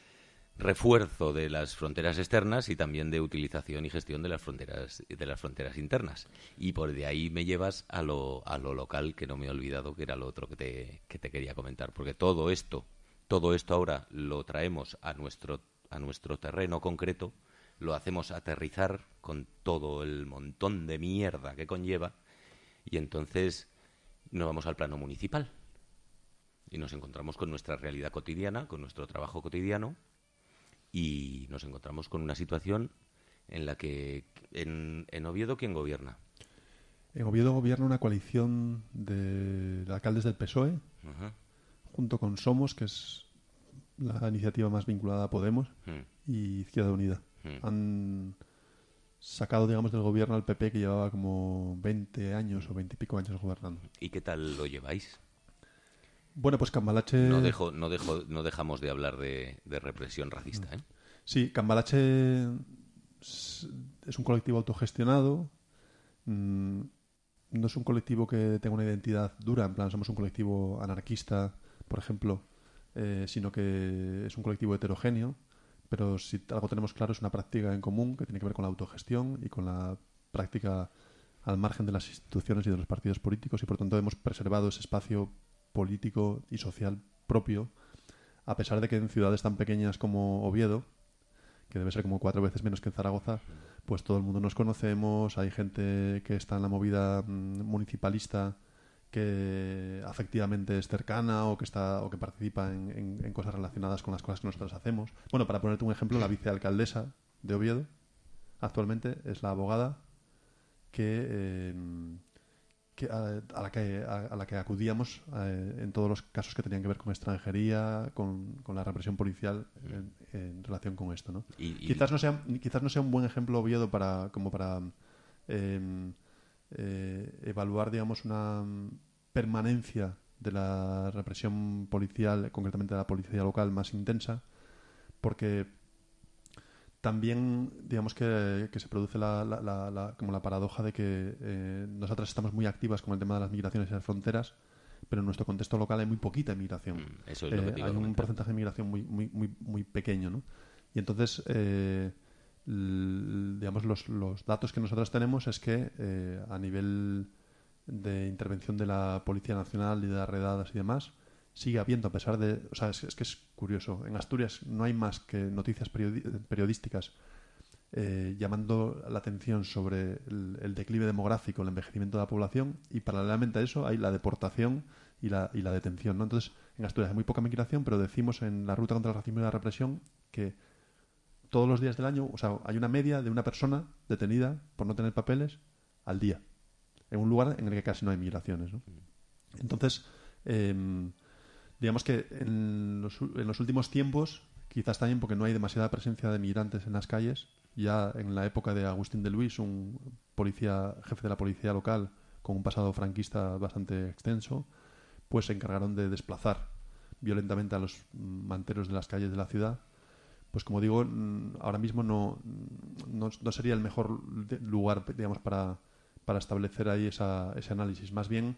[SPEAKER 4] refuerzo de las fronteras externas y también de utilización y gestión de las fronteras internas. Y por de ahí me llevas a lo local, que no me he olvidado, que era lo otro que te quería comentar, porque todo esto ahora lo traemos a nuestro terreno concreto, lo hacemos aterrizar con todo el montón de mierda que conlleva, y entonces nos vamos al plano municipal y nos encontramos con nuestra realidad cotidiana, con nuestro trabajo cotidiano, y nos encontramos con una situación en la que en Oviedo, ¿quién gobierna?
[SPEAKER 3] En Oviedo gobierna una coalición de alcaldes del PSOE, junto con Somos, que es la iniciativa más vinculada a Podemos, y Izquierda Unida. Han sacado, digamos, del gobierno al PP, que llevaba como 20 años o 20 y pico años gobernando.
[SPEAKER 4] ¿Y qué tal lo lleváis?
[SPEAKER 3] Bueno, pues Cambalache...
[SPEAKER 4] No dejamos de hablar de represión racista, ¿eh?
[SPEAKER 3] Sí, Cambalache es un colectivo autogestionado. No es un colectivo que tenga una identidad dura, en plan, somos un colectivo anarquista, por ejemplo, sino que es un colectivo heterogéneo, pero si algo tenemos claro es una práctica en común que tiene que ver con la autogestión y con la práctica al margen de las instituciones y de los partidos políticos, y por tanto hemos preservado ese espacio político y social propio, a pesar de que en ciudades tan pequeñas como Oviedo, que debe ser como 4 veces menos que en Zaragoza, pues todo el mundo nos conocemos, hay gente que está en la movida municipalista que afectivamente es cercana o que participa en cosas relacionadas con las cosas que nosotros hacemos. Bueno, para ponerte un ejemplo, la vicealcaldesa de Oviedo actualmente es la abogada que a la que acudíamos en todos los casos que tenían que ver con extranjería, con la represión policial en relación con esto, ¿no? Quizás no sea un buen ejemplo, Oviedo, para evaluar, digamos, una permanencia de la represión policial, concretamente de la policía local, más intensa, porque también, digamos que se produce como la paradoja de que nosotras estamos muy activas con el tema de las migraciones y las fronteras, pero en nuestro contexto local hay muy poquita inmigración.
[SPEAKER 4] Eso es lo que te iba a
[SPEAKER 3] hay un
[SPEAKER 4] comentar.
[SPEAKER 3] porcentaje de inmigración muy pequeño, ¿no? Y entonces, digamos, los datos que nosotros tenemos es que a nivel de intervención de la Policía Nacional y de las redadas y demás, sigue habiendo, a pesar de... O sea, es que es curioso. En Asturias no hay más que noticias periodísticas llamando la atención sobre el declive demográfico, el envejecimiento de la población, y paralelamente a eso hay la deportación y la detención, ¿no? Entonces, en Asturias hay muy poca migración, pero decimos en la Ruta contra el Racismo y la Represión que todos los días del año, o sea, hay una media de una persona detenida por no tener papeles al día, en un lugar en el que casi no hay migraciones, ¿no? Entonces, digamos que en los últimos tiempos, quizás también porque no hay demasiada presencia de migrantes en las calles, ya en la época de Agustín de Luis, un jefe de la policía local con un pasado franquista bastante extenso, pues se encargaron de desplazar violentamente a los manteros de las calles de la ciudad. Pues como digo, ahora mismo no sería el mejor lugar, digamos, para establecer ahí ese análisis. Más bien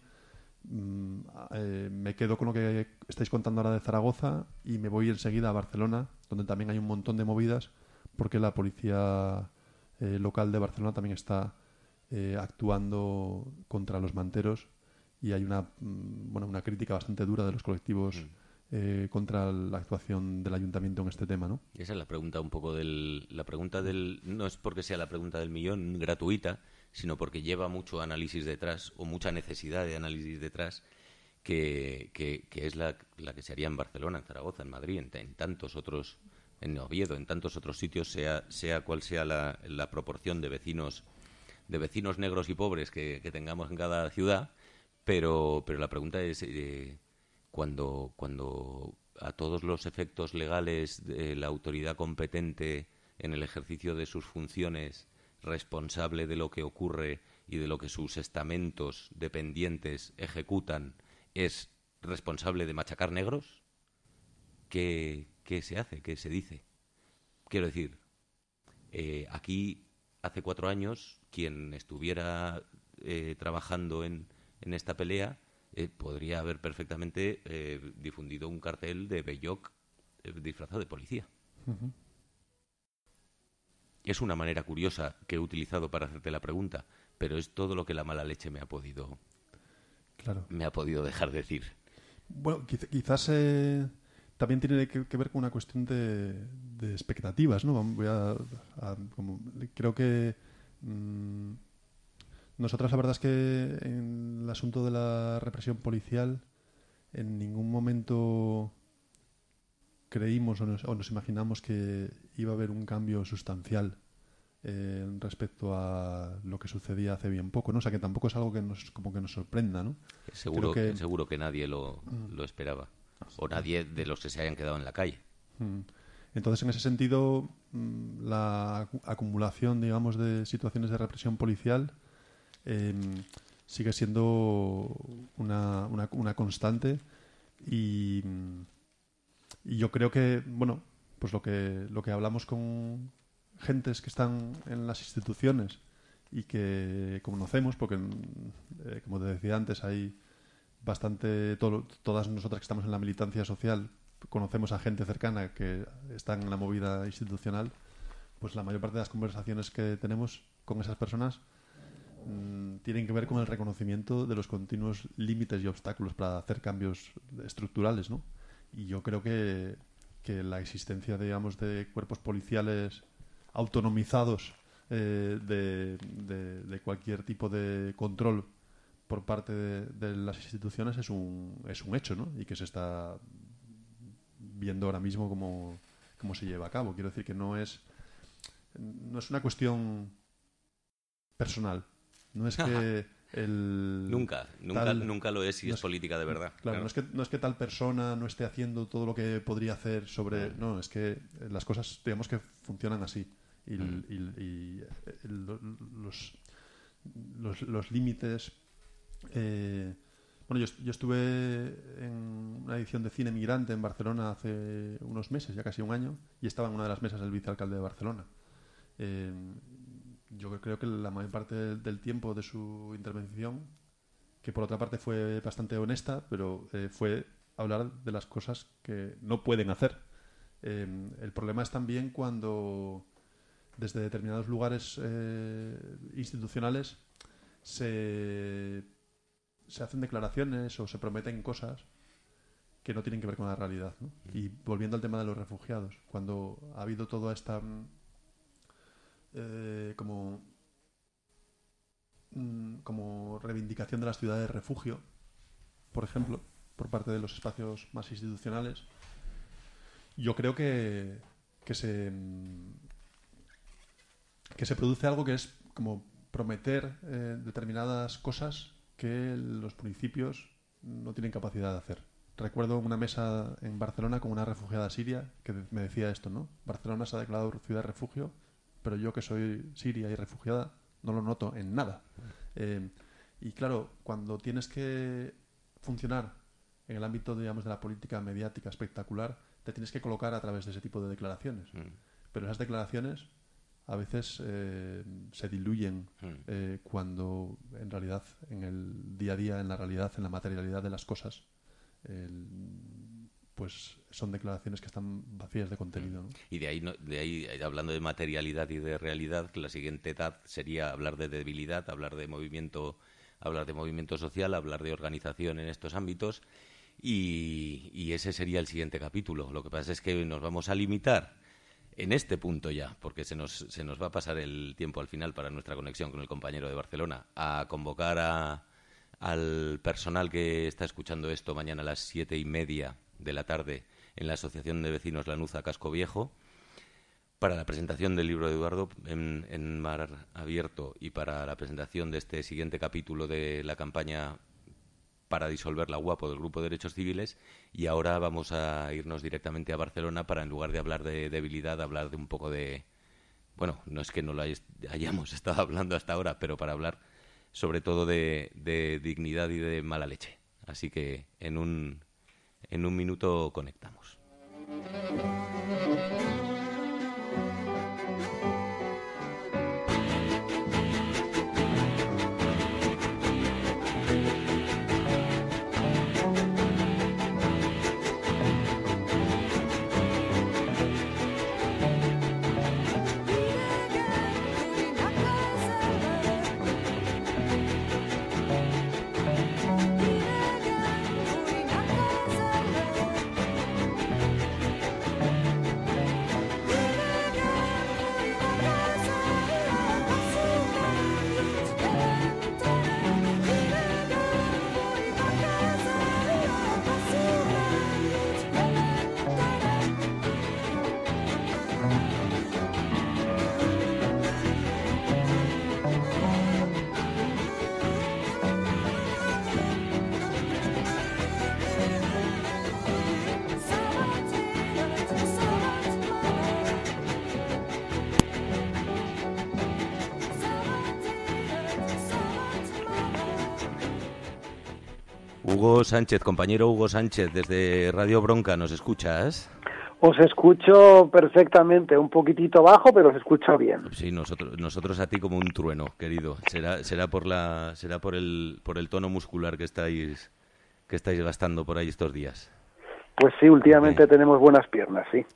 [SPEAKER 3] me quedo con lo que estáis contando ahora de Zaragoza y me voy enseguida a Barcelona, donde también hay un montón de movidas, porque la policía local de Barcelona también está actuando contra los manteros, y hay una crítica bastante dura de los colectivos contra la actuación del ayuntamiento en este tema, ¿no?
[SPEAKER 4] Esa es la pregunta un poco no es porque sea la pregunta del millón gratuita, sino porque lleva mucho análisis detrás, o mucha necesidad de análisis detrás, que es la que se haría en Barcelona, en Zaragoza, en Madrid, en tantos otros, en Oviedo, en tantos otros sitios, sea cual sea la proporción de vecinos negros y pobres que tengamos en cada ciudad, pero la pregunta es cuando a todos los efectos legales la autoridad competente en el ejercicio de sus funciones, responsable de lo que ocurre y de lo que sus estamentos dependientes ejecutan, es responsable de machacar negros, ¿qué se hace? ¿Qué se dice? Quiero decir, aquí hace 4 años quien estuviera trabajando en esta pelea podría haber perfectamente difundido un cartel de Belloc disfrazado de policía.
[SPEAKER 3] Uh-huh.
[SPEAKER 4] Es una manera curiosa que he utilizado para hacerte la pregunta, pero es todo lo que la mala leche me ha podido dejar decir. Bueno,
[SPEAKER 3] quizás también tiene que ver con una cuestión de expectativas, ¿no? Creo que nosotras, la verdad es que en el asunto de la represión policial en ningún momento creímos o nos imaginamos que iba a haber un cambio sustancial respecto a lo que sucedía hace bien poco, ¿no? O sea, que tampoco es algo que nos sorprenda, ¿no?
[SPEAKER 4] Seguro que nadie lo esperaba, o nadie de los que se hayan quedado en la calle.
[SPEAKER 3] Entonces, en ese sentido, la acumulación, digamos, de situaciones de represión policial sigue siendo una constante, y yo creo que, bueno, pues lo que hablamos con gentes que están en las instituciones y que conocemos, porque como te decía antes, hay bastante, todas nosotras que estamos en la militancia social conocemos a gente cercana que está en la movida institucional, pues la mayor parte de las conversaciones que tenemos con esas personas tienen que ver con el reconocimiento de los continuos límites y obstáculos para hacer cambios estructurales, ¿no? Y yo creo que la existencia, digamos, de cuerpos policiales autonomizados de cualquier tipo de control por parte de las instituciones es un hecho, ¿no? Y que se está viendo ahora mismo cómo se lleva a cabo. Quiero decir que no es una cuestión personal. No es que
[SPEAKER 4] Nunca lo es si es política de verdad.
[SPEAKER 3] Claro, no es que tal persona no esté haciendo todo lo que podría hacer sobre... No, es que las cosas, digamos que funcionan así. Y los límites... Bueno, yo estuve en una edición de Cine Migrante en Barcelona hace unos meses, ya casi un año, y estaba en una de las mesas del vicealcalde de Barcelona. Yo creo que la mayor parte del tiempo de su intervención, que por otra parte fue bastante honesta, pero fue hablar de las cosas que no pueden hacer. El problema es también cuando desde determinados lugares institucionales se hacen declaraciones o se prometen cosas que no tienen que ver con la realidad, ¿no? Y volviendo al tema de los refugiados, cuando ha habido toda esta como reivindicación de las ciudades de refugio, por ejemplo, por parte de los espacios más institucionales, yo creo que se produce algo que es como prometer determinadas cosas que los municipios no tienen capacidad de hacer. Recuerdo una mesa en Barcelona con una refugiada siria que me decía esto, ¿no? Barcelona se ha declarado ciudad de refugio, pero yo que soy siria y refugiada no lo noto en nada. Y claro, cuando tienes que funcionar en el ámbito, digamos, de la política mediática espectacular, te tienes que colocar a través de ese tipo de declaraciones. Pero esas declaraciones a veces se diluyen cuando en realidad, en el día a día, en la realidad, en la materialidad de las cosas, pues son declaraciones que están vacías de contenido, ¿no?
[SPEAKER 4] Y de ahí, hablando de materialidad y de realidad, la siguiente etapa sería hablar de debilidad, hablar de movimiento social, hablar de organización en estos ámbitos, y ese sería el siguiente capítulo. Lo que pasa es que nos vamos a limitar en este punto ya, porque se nos va a pasar el tiempo al final para nuestra conexión con el compañero de Barcelona, a convocar al personal que está escuchando esto mañana a las 7:30 de la tarde en la Asociación de Vecinos Lanuza Casco Viejo para la presentación del libro de Eduardo en Mar Abierto y para la presentación de este siguiente capítulo de la campaña para disolver la UAPO del Grupo de Derechos Civiles. Y ahora vamos a irnos directamente a Barcelona para, en lugar de hablar de debilidad, hablar de un poco de... Bueno, no es que no lo hayamos estado hablando hasta ahora, pero para hablar sobre todo de dignidad y de mala leche. Así que en un minuto conectamos. Hugo Sánchez, compañero Hugo Sánchez, desde Radio Bronca, ¿nos escuchas?
[SPEAKER 5] Os escucho perfectamente, un poquitito bajo, pero os escucho bien.
[SPEAKER 4] Sí, nosotros a ti como un trueno, querido. Será por el tono muscular que estáis gastando por ahí estos días.
[SPEAKER 5] Pues sí, últimamente tenemos buenas piernas, sí.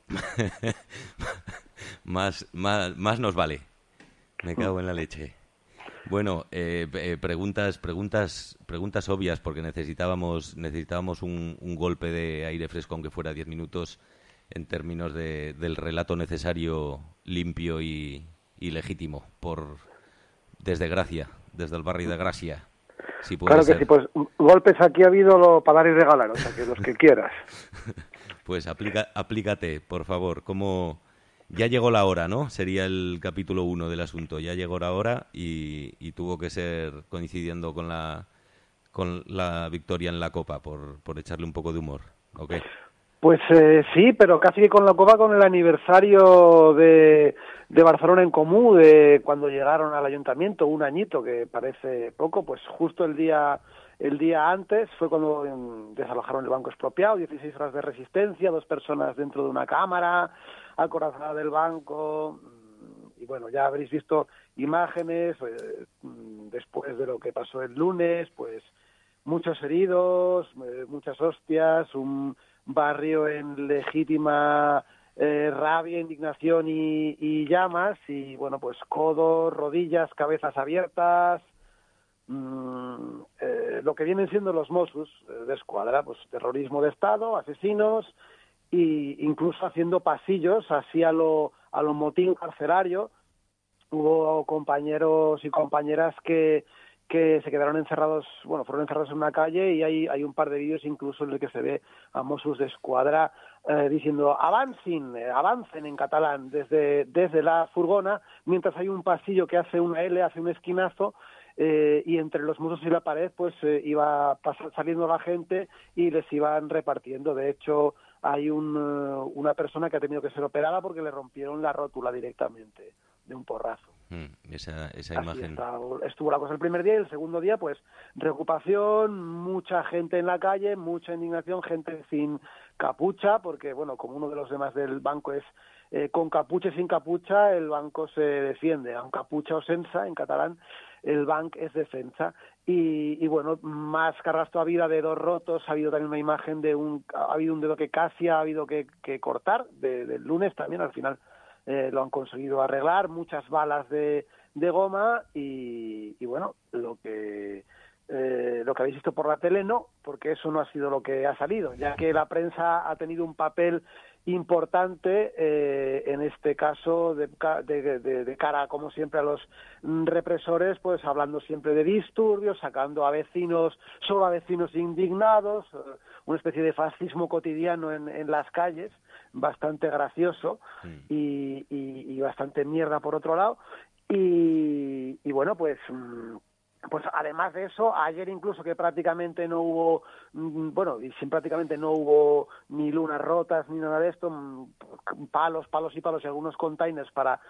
[SPEAKER 4] más nos vale. Me cago en la leche. Bueno, preguntas obvias, porque necesitábamos un golpe de aire fresco, aunque fuera 10 minutos, en términos del relato necesario, limpio y legítimo, desde Gracia, desde el barrio de Gracia. Si puede
[SPEAKER 5] claro
[SPEAKER 4] ser.
[SPEAKER 5] Que sí, pues golpes aquí ha habido para dar y regalar, o sea, que los que quieras.
[SPEAKER 4] Pues aplícate, por favor, ¿cómo Ya llegó la hora, ¿no? Sería el capítulo 1 del asunto. Ya llegó la hora y tuvo que ser coincidiendo con la victoria en la Copa, por echarle un poco de humor. ¿Ok?
[SPEAKER 5] Pues sí, pero casi que con la Copa, con el aniversario de Barcelona en Comú, de cuando llegaron al ayuntamiento, un añito, que parece poco, pues justo el día antes fue cuando desalojaron el banco expropiado, 16 horas de resistencia, 2 personas dentro de una cámara, acorazada del banco, y bueno, ya habréis visto imágenes después de lo que pasó el lunes, pues muchos heridos, muchas hostias, un barrio en legítima rabia, indignación y llamas, y bueno, pues codos, rodillas, cabezas abiertas, lo que vienen siendo los Mossos de Escuadra, pues terrorismo de Estado, asesinos, e incluso haciendo pasillos así a lo motín carcelario. Hubo compañeros y compañeras que se quedaron encerrados, bueno, fueron encerrados en una calle, y hay un par de vídeos incluso en el que se ve a Mossos de Escuadra diciendo avancen en catalán desde la furgona, mientras hay un pasillo que hace una L, hace un esquinazo, y entre los Mossos y la pared pues iba saliendo la gente y les iban repartiendo. De hecho, hay una persona que ha tenido que ser operada porque le rompieron la rótula directamente de un porrazo.
[SPEAKER 4] Esa imagen.
[SPEAKER 5] Estuvo la cosa el primer día, y el segundo día pues reocupación, mucha gente en la calle, mucha indignación, gente sin capucha, porque bueno, como uno de los demás del banco es con capucha y sin capucha, el banco se defiende, con capucha o sense en catalán, el banc es defensa. Y bueno, más carrasco vida de 2 rotos, ha habido también una imagen ha habido un dedo que casi ha habido que cortar, del lunes también, al final lo han conseguido arreglar, muchas balas de goma, y bueno, lo que habéis visto por la tele no, porque eso no ha sido lo que ha salido, ya que la prensa ha tenido un papel importante en este caso de cara, como siempre, a los represores, pues hablando siempre de disturbios, sacando solo a vecinos indignados, una especie de fascismo cotidiano en las calles, bastante gracioso y bastante mierda por otro lado, y bueno, pues además de eso, ayer incluso, que prácticamente no hubo, prácticamente no hubo ni lunas rotas ni nada de esto, palos y algunos containers para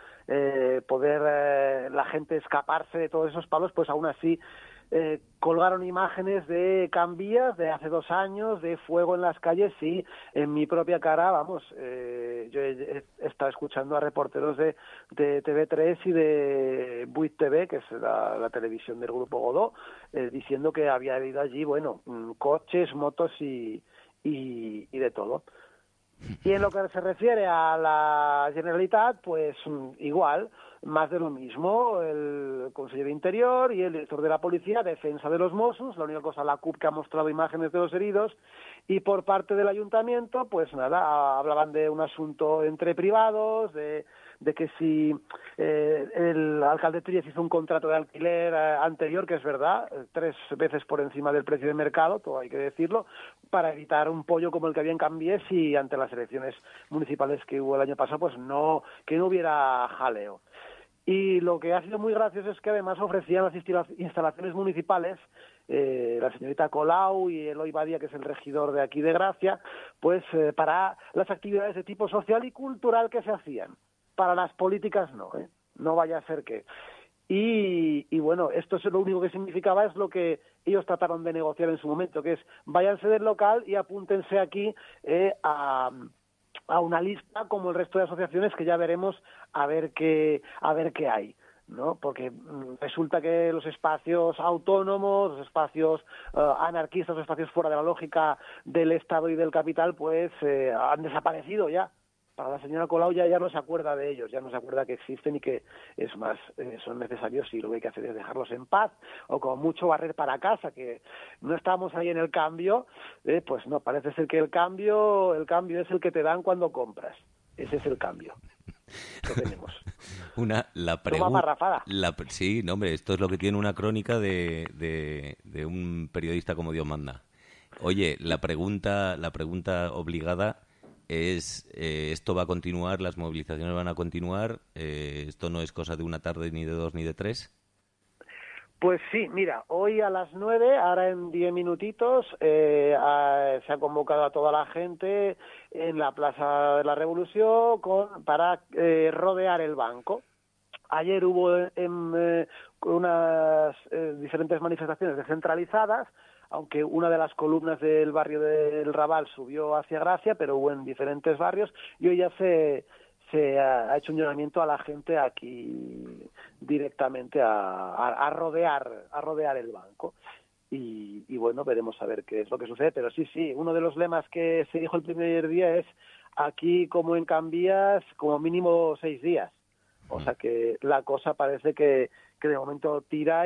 [SPEAKER 5] poder la gente escaparse de todos esos palos, pues aún así colgaron imágenes de Can Vies de hace 2 años, de fuego en las calles, y en mi propia cara, yo he estado escuchando a reporteros de TV3 y de Buit TV, que es la televisión del Grupo Godó, diciendo que había habido allí, coches, motos y de todo. Y en lo que se refiere a la Generalitat, pues igual, más de lo mismo, el conseller de Interior y el director de la Policía, defensa de los Mossos, la única cosa, la CUP, que ha mostrado imágenes de los heridos, y por parte del Ayuntamiento, pues nada, hablaban de un asunto entre privados, de que si el alcalde Tríez hizo un contrato de alquiler anterior, que es verdad, 3 veces por encima del precio de mercado, todo hay que decirlo, para evitar un pollo como el que había en Can Vies, y ante las elecciones municipales que hubo el año pasado, pues que no hubiera jaleo. Y lo que ha sido muy gracioso es que además ofrecían las instalaciones municipales, la señorita Colau y Eloi Badia, que es el regidor de aquí de Gracia, pues para las actividades de tipo social y cultural que se hacían. Para las políticas no vaya a ser que. Y bueno, esto es lo único que significaba, es lo que ellos trataron de negociar en su momento, que es váyanse del local y apúntense aquí a una lista como el resto de asociaciones, que ya veremos a ver qué hay, ¿no? Porque resulta que los espacios autónomos, los espacios anarquistas, los espacios fuera de la lógica del Estado y del capital, pues han desaparecido ya. Para la señora Colau ya no se acuerda de ellos, ya no se acuerda que existen, y que, es más, son necesarios, y lo que hay que hacer es dejarlos en paz, o como mucho barrer para casa, que no estamos ahí en el cambio, pues no, parece ser que el cambio es el que te dan cuando compras, ese es el cambio. Lo tenemos.
[SPEAKER 4] La pregunta. Sí, no, hombre, esto es lo que tiene una crónica de un periodista como Dios manda. Oye, la pregunta obligada: esto va a continuar, las movilizaciones van a continuar, esto no es cosa de una tarde, ni de 2, ni de 3.
[SPEAKER 5] Pues sí, mira, hoy a las 9, ahora en 10 minutitos, se ha convocado a toda la gente en la Plaza de la Revolución para rodear el banco. Ayer hubo unas diferentes manifestaciones descentralizadas, aunque una de las columnas del barrio del Raval subió hacia Gracia, pero hubo en diferentes barrios, y hoy ya se ha hecho un llamamiento a la gente aquí directamente a rodear el banco. Y bueno, veremos a ver qué es lo que sucede, pero sí, uno de los lemas que se dijo el primer día es: aquí como en Cambias, como mínimo 6 días. O sea que la cosa parece que de momento tira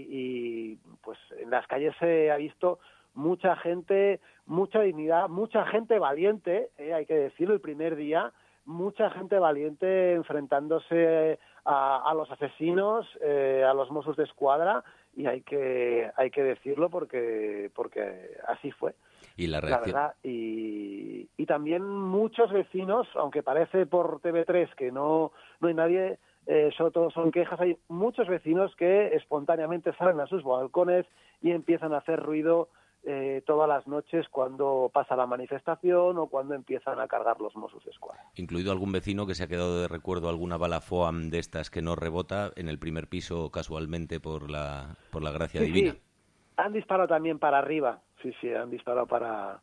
[SPEAKER 5] y pues en las calles se ha visto mucha gente, mucha dignidad, mucha gente valiente, hay que decirlo, el primer día, mucha gente valiente enfrentándose a los asesinos, a los Mossos d'Esquadra, y hay que decirlo porque así fue.
[SPEAKER 4] Y la reacción.
[SPEAKER 5] La verdad, y también muchos vecinos, aunque parece por TV3 que no hay nadie, sobre todo son quejas, hay muchos vecinos que espontáneamente salen a sus balcones y empiezan a hacer ruido todas las noches cuando pasa la manifestación o cuando empiezan a cargar los Mossos d'Esquadra.
[SPEAKER 4] Incluido algún vecino que se ha quedado de recuerdo alguna bala FOAM de estas que no rebota en el primer piso casualmente por la gracia divina.
[SPEAKER 5] Sí. Han disparado también para arriba, sí, han disparado para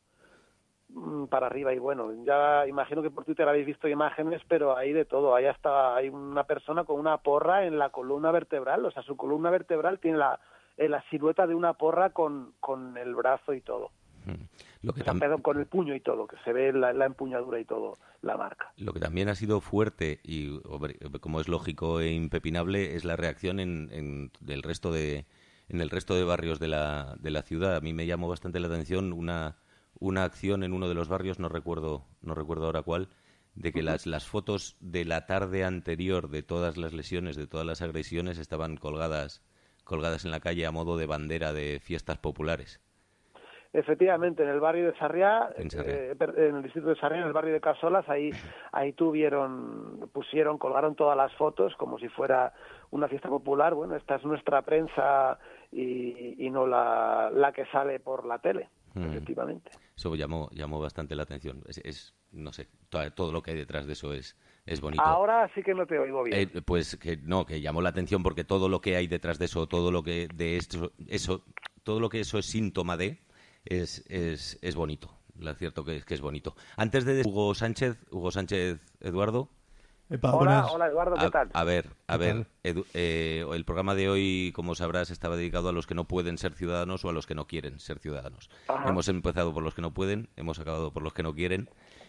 [SPEAKER 5] arriba, y bueno, ya imagino que por Twitter habéis visto imágenes, pero hay de todo, hay una persona con una porra en la columna vertebral, o sea, su columna vertebral tiene la silueta de una porra con el brazo y todo. Perdón, con el puño y todo, que se ve la empuñadura y todo, la marca.
[SPEAKER 4] Lo que también ha sido fuerte y, como es lógico e impepinable, es la reacción en el resto de barrios de la ciudad. A mí me llamó bastante la atención una acción en uno de los barrios, no recuerdo ahora cuál, de que las fotos de la tarde anterior de todas las lesiones, de todas las agresiones, estaban colgadas en la calle a modo de bandera de fiestas populares.
[SPEAKER 5] Efectivamente, en el barrio de Sarriá, en el distrito de Sarriá, en el barrio de Casolas, ahí colgaron todas las fotos como si fuera una fiesta popular. Bueno, esta es nuestra prensa y no la que sale por la tele, efectivamente.
[SPEAKER 4] Eso llamó bastante la atención. No sé, todo lo que hay detrás de eso es bonito.
[SPEAKER 5] Ahora sí que no te oigo bien.
[SPEAKER 4] Pues que llamó la atención porque todo lo que hay detrás de eso, todo lo que eso es síntoma de, es bonito. Lo cierto que es bonito. Antes de Hugo Sánchez, Eduardo.
[SPEAKER 5] Hola Eduardo, ¿qué tal?
[SPEAKER 4] A ver, el programa de hoy, como sabrás, estaba dedicado a los que no pueden ser ciudadanos o a los que no quieren ser ciudadanos. Ajá. Hemos empezado por los que no pueden, hemos acabado por los que no quieren.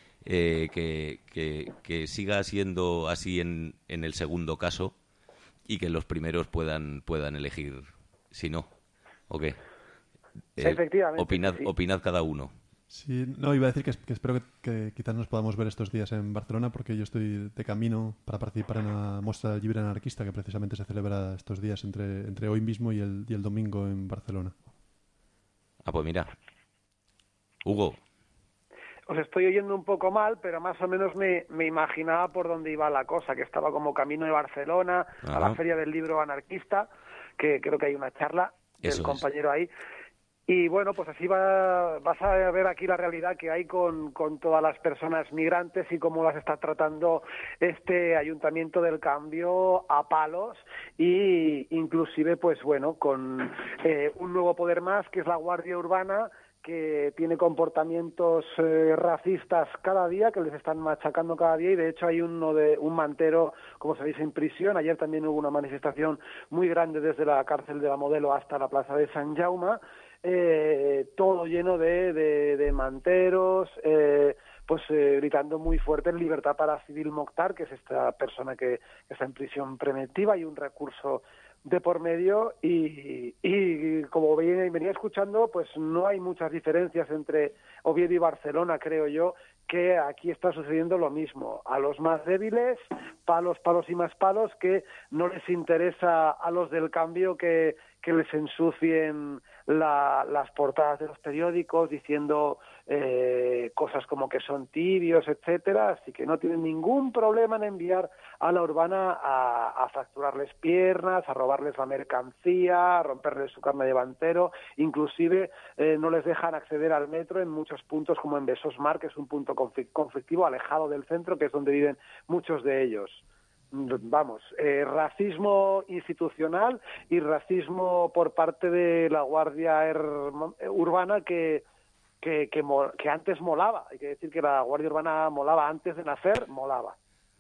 [SPEAKER 4] Que siga siendo así en el segundo caso y que los primeros puedan elegir si no, ¿o qué?
[SPEAKER 5] Efectivamente.
[SPEAKER 4] Opinad cada uno.
[SPEAKER 3] Sí, no, iba a decir que espero que quizás nos podamos ver estos días en Barcelona, porque yo estoy de camino para participar en la muestra libre anarquista que precisamente se celebra estos días entre hoy mismo y el domingo en Barcelona.
[SPEAKER 4] Ah, pues mira. Hugo.
[SPEAKER 5] Os estoy oyendo un poco mal, pero más o menos me imaginaba por dónde iba la cosa, que estaba como camino de Barcelona, a la Feria del Libro Anarquista, que creo que hay una charla del compañero ahí. Y bueno, pues así vas a ver aquí la realidad que hay con todas las personas migrantes y cómo las está tratando este Ayuntamiento del Cambio a palos, y inclusive pues bueno, con un nuevo poder más, que es la Guardia Urbana, que tiene comportamientos racistas cada día, que les están machacando cada día, y de hecho hay un mantero, como sabéis, en prisión. Ayer también hubo una manifestación muy grande desde la cárcel de la Modelo hasta la plaza de Sant Jaume, todo lleno de manteros, gritando muy fuerte en libertad para Civil Mokhtar, que es esta persona que está en prisión preventiva, y un recurso de por medio, y como venía escuchando, pues no hay muchas diferencias entre Oviedo y Barcelona, creo yo, que aquí está sucediendo lo mismo. A los más débiles, palos y más palos, que no les interesa a los del Cambio que les ensucien las portadas de los periódicos diciendo cosas como que son tibios, etcétera, así que no tienen ningún problema en enviar a la Urbana a fracturarles piernas, a robarles la mercancía, a romperles su carne delantero, inclusive no les dejan acceder al metro en muchos puntos como en Besós Mar, que es un punto conflictivo alejado del centro, que es donde viven muchos de ellos. Vamos, racismo institucional y racismo por parte de la Guardia Urbana que antes molaba. Hay que decir que la Guardia Urbana molaba antes de nacer, molaba.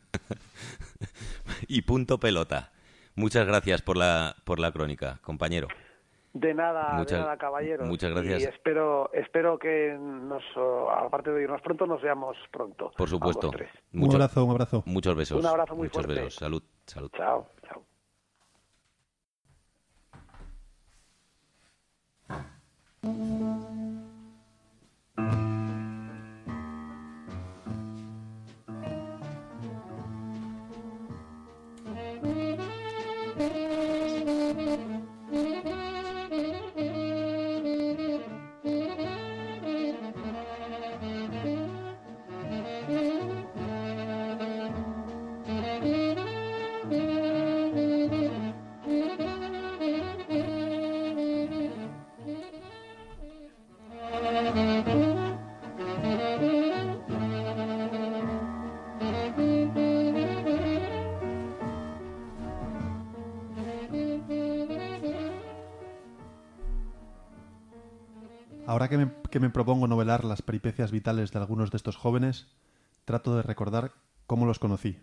[SPEAKER 4] Y punto pelota. Muchas gracias por la crónica, compañero.
[SPEAKER 5] De nada, caballero.
[SPEAKER 4] Muchas gracias.
[SPEAKER 5] Y espero que aparte de irnos pronto, nos veamos pronto.
[SPEAKER 4] Por supuesto.
[SPEAKER 3] Un abrazo.
[SPEAKER 4] Muchos besos.
[SPEAKER 5] Un abrazo muy
[SPEAKER 4] Muchos
[SPEAKER 5] fuerte.
[SPEAKER 4] besos. Salud.
[SPEAKER 5] Chao.
[SPEAKER 3] Ahora que me propongo novelar las peripecias vitales de algunos de estos jóvenes, trato de recordar cómo los conocí.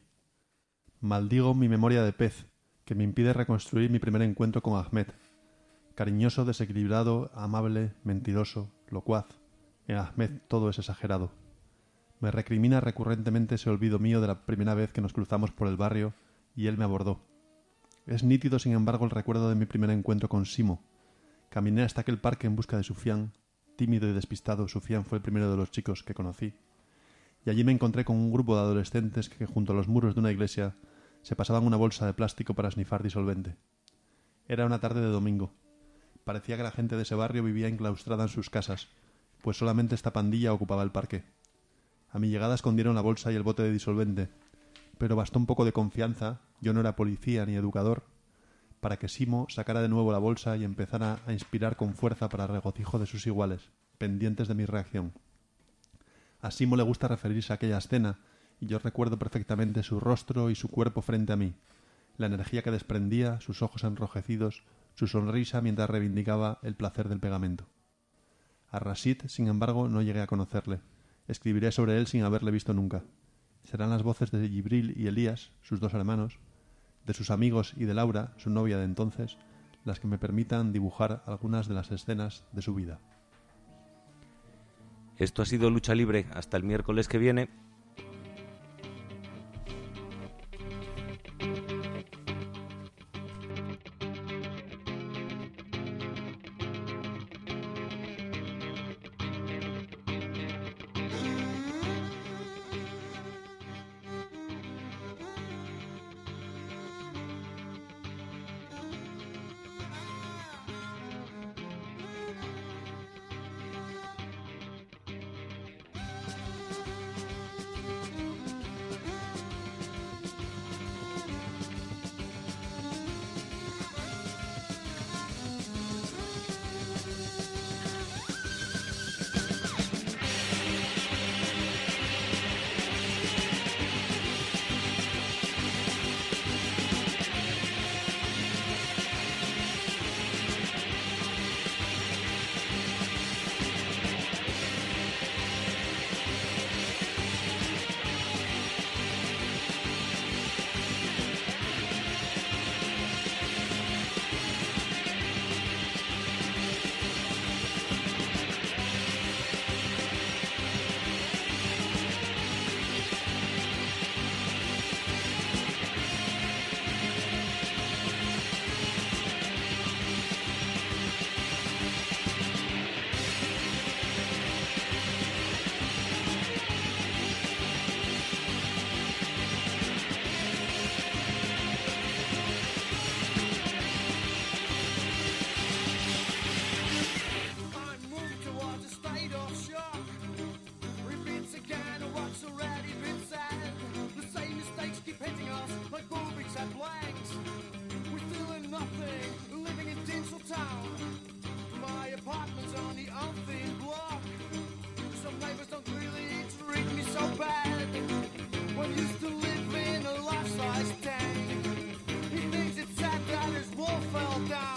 [SPEAKER 3] Maldigo mi memoria de pez, que me impide reconstruir mi primer encuentro con Ahmed. Cariñoso, desequilibrado, amable, mentiroso, locuaz. En Ahmed todo es exagerado. Me recrimina recurrentemente ese olvido mío de la primera vez que nos cruzamos por el barrio y él me abordó. Es nítido, sin embargo, el recuerdo de mi primer encuentro con Simo. Caminé hasta aquel parque en busca de Sufián. Tímido y despistado, Sufián fue el primero de los chicos que conocí. Y allí me encontré con un grupo de adolescentes que junto a los muros de una iglesia se pasaban una bolsa de plástico para esnifar disolvente. Era una tarde de domingo. Parecía que la gente de ese barrio vivía enclaustrada en sus casas, pues solamente esta pandilla ocupaba el parque. A mi llegada escondieron la bolsa y el bote de disolvente, pero bastó un poco de confianza, yo no era policía ni educador, para que Simo sacara de nuevo la bolsa y empezara a inspirar con fuerza para regocijo de sus iguales, pendientes de mi reacción. A Simo le gusta referirse a aquella escena, y yo recuerdo perfectamente su rostro y su cuerpo frente a mí, la energía que desprendía, sus ojos enrojecidos, su sonrisa mientras reivindicaba el placer del pegamento. A Rashid, sin embargo, no llegué a conocerle. Escribiré sobre él sin haberle visto nunca. Serán las voces de Gibril y Elías, sus dos hermanos, de sus amigos y de Laura, su novia de entonces, las que me permitan dibujar algunas de las escenas de su vida.
[SPEAKER 4] Esto ha sido Lucha Libre. Hasta el miércoles que viene.
[SPEAKER 6] fell down.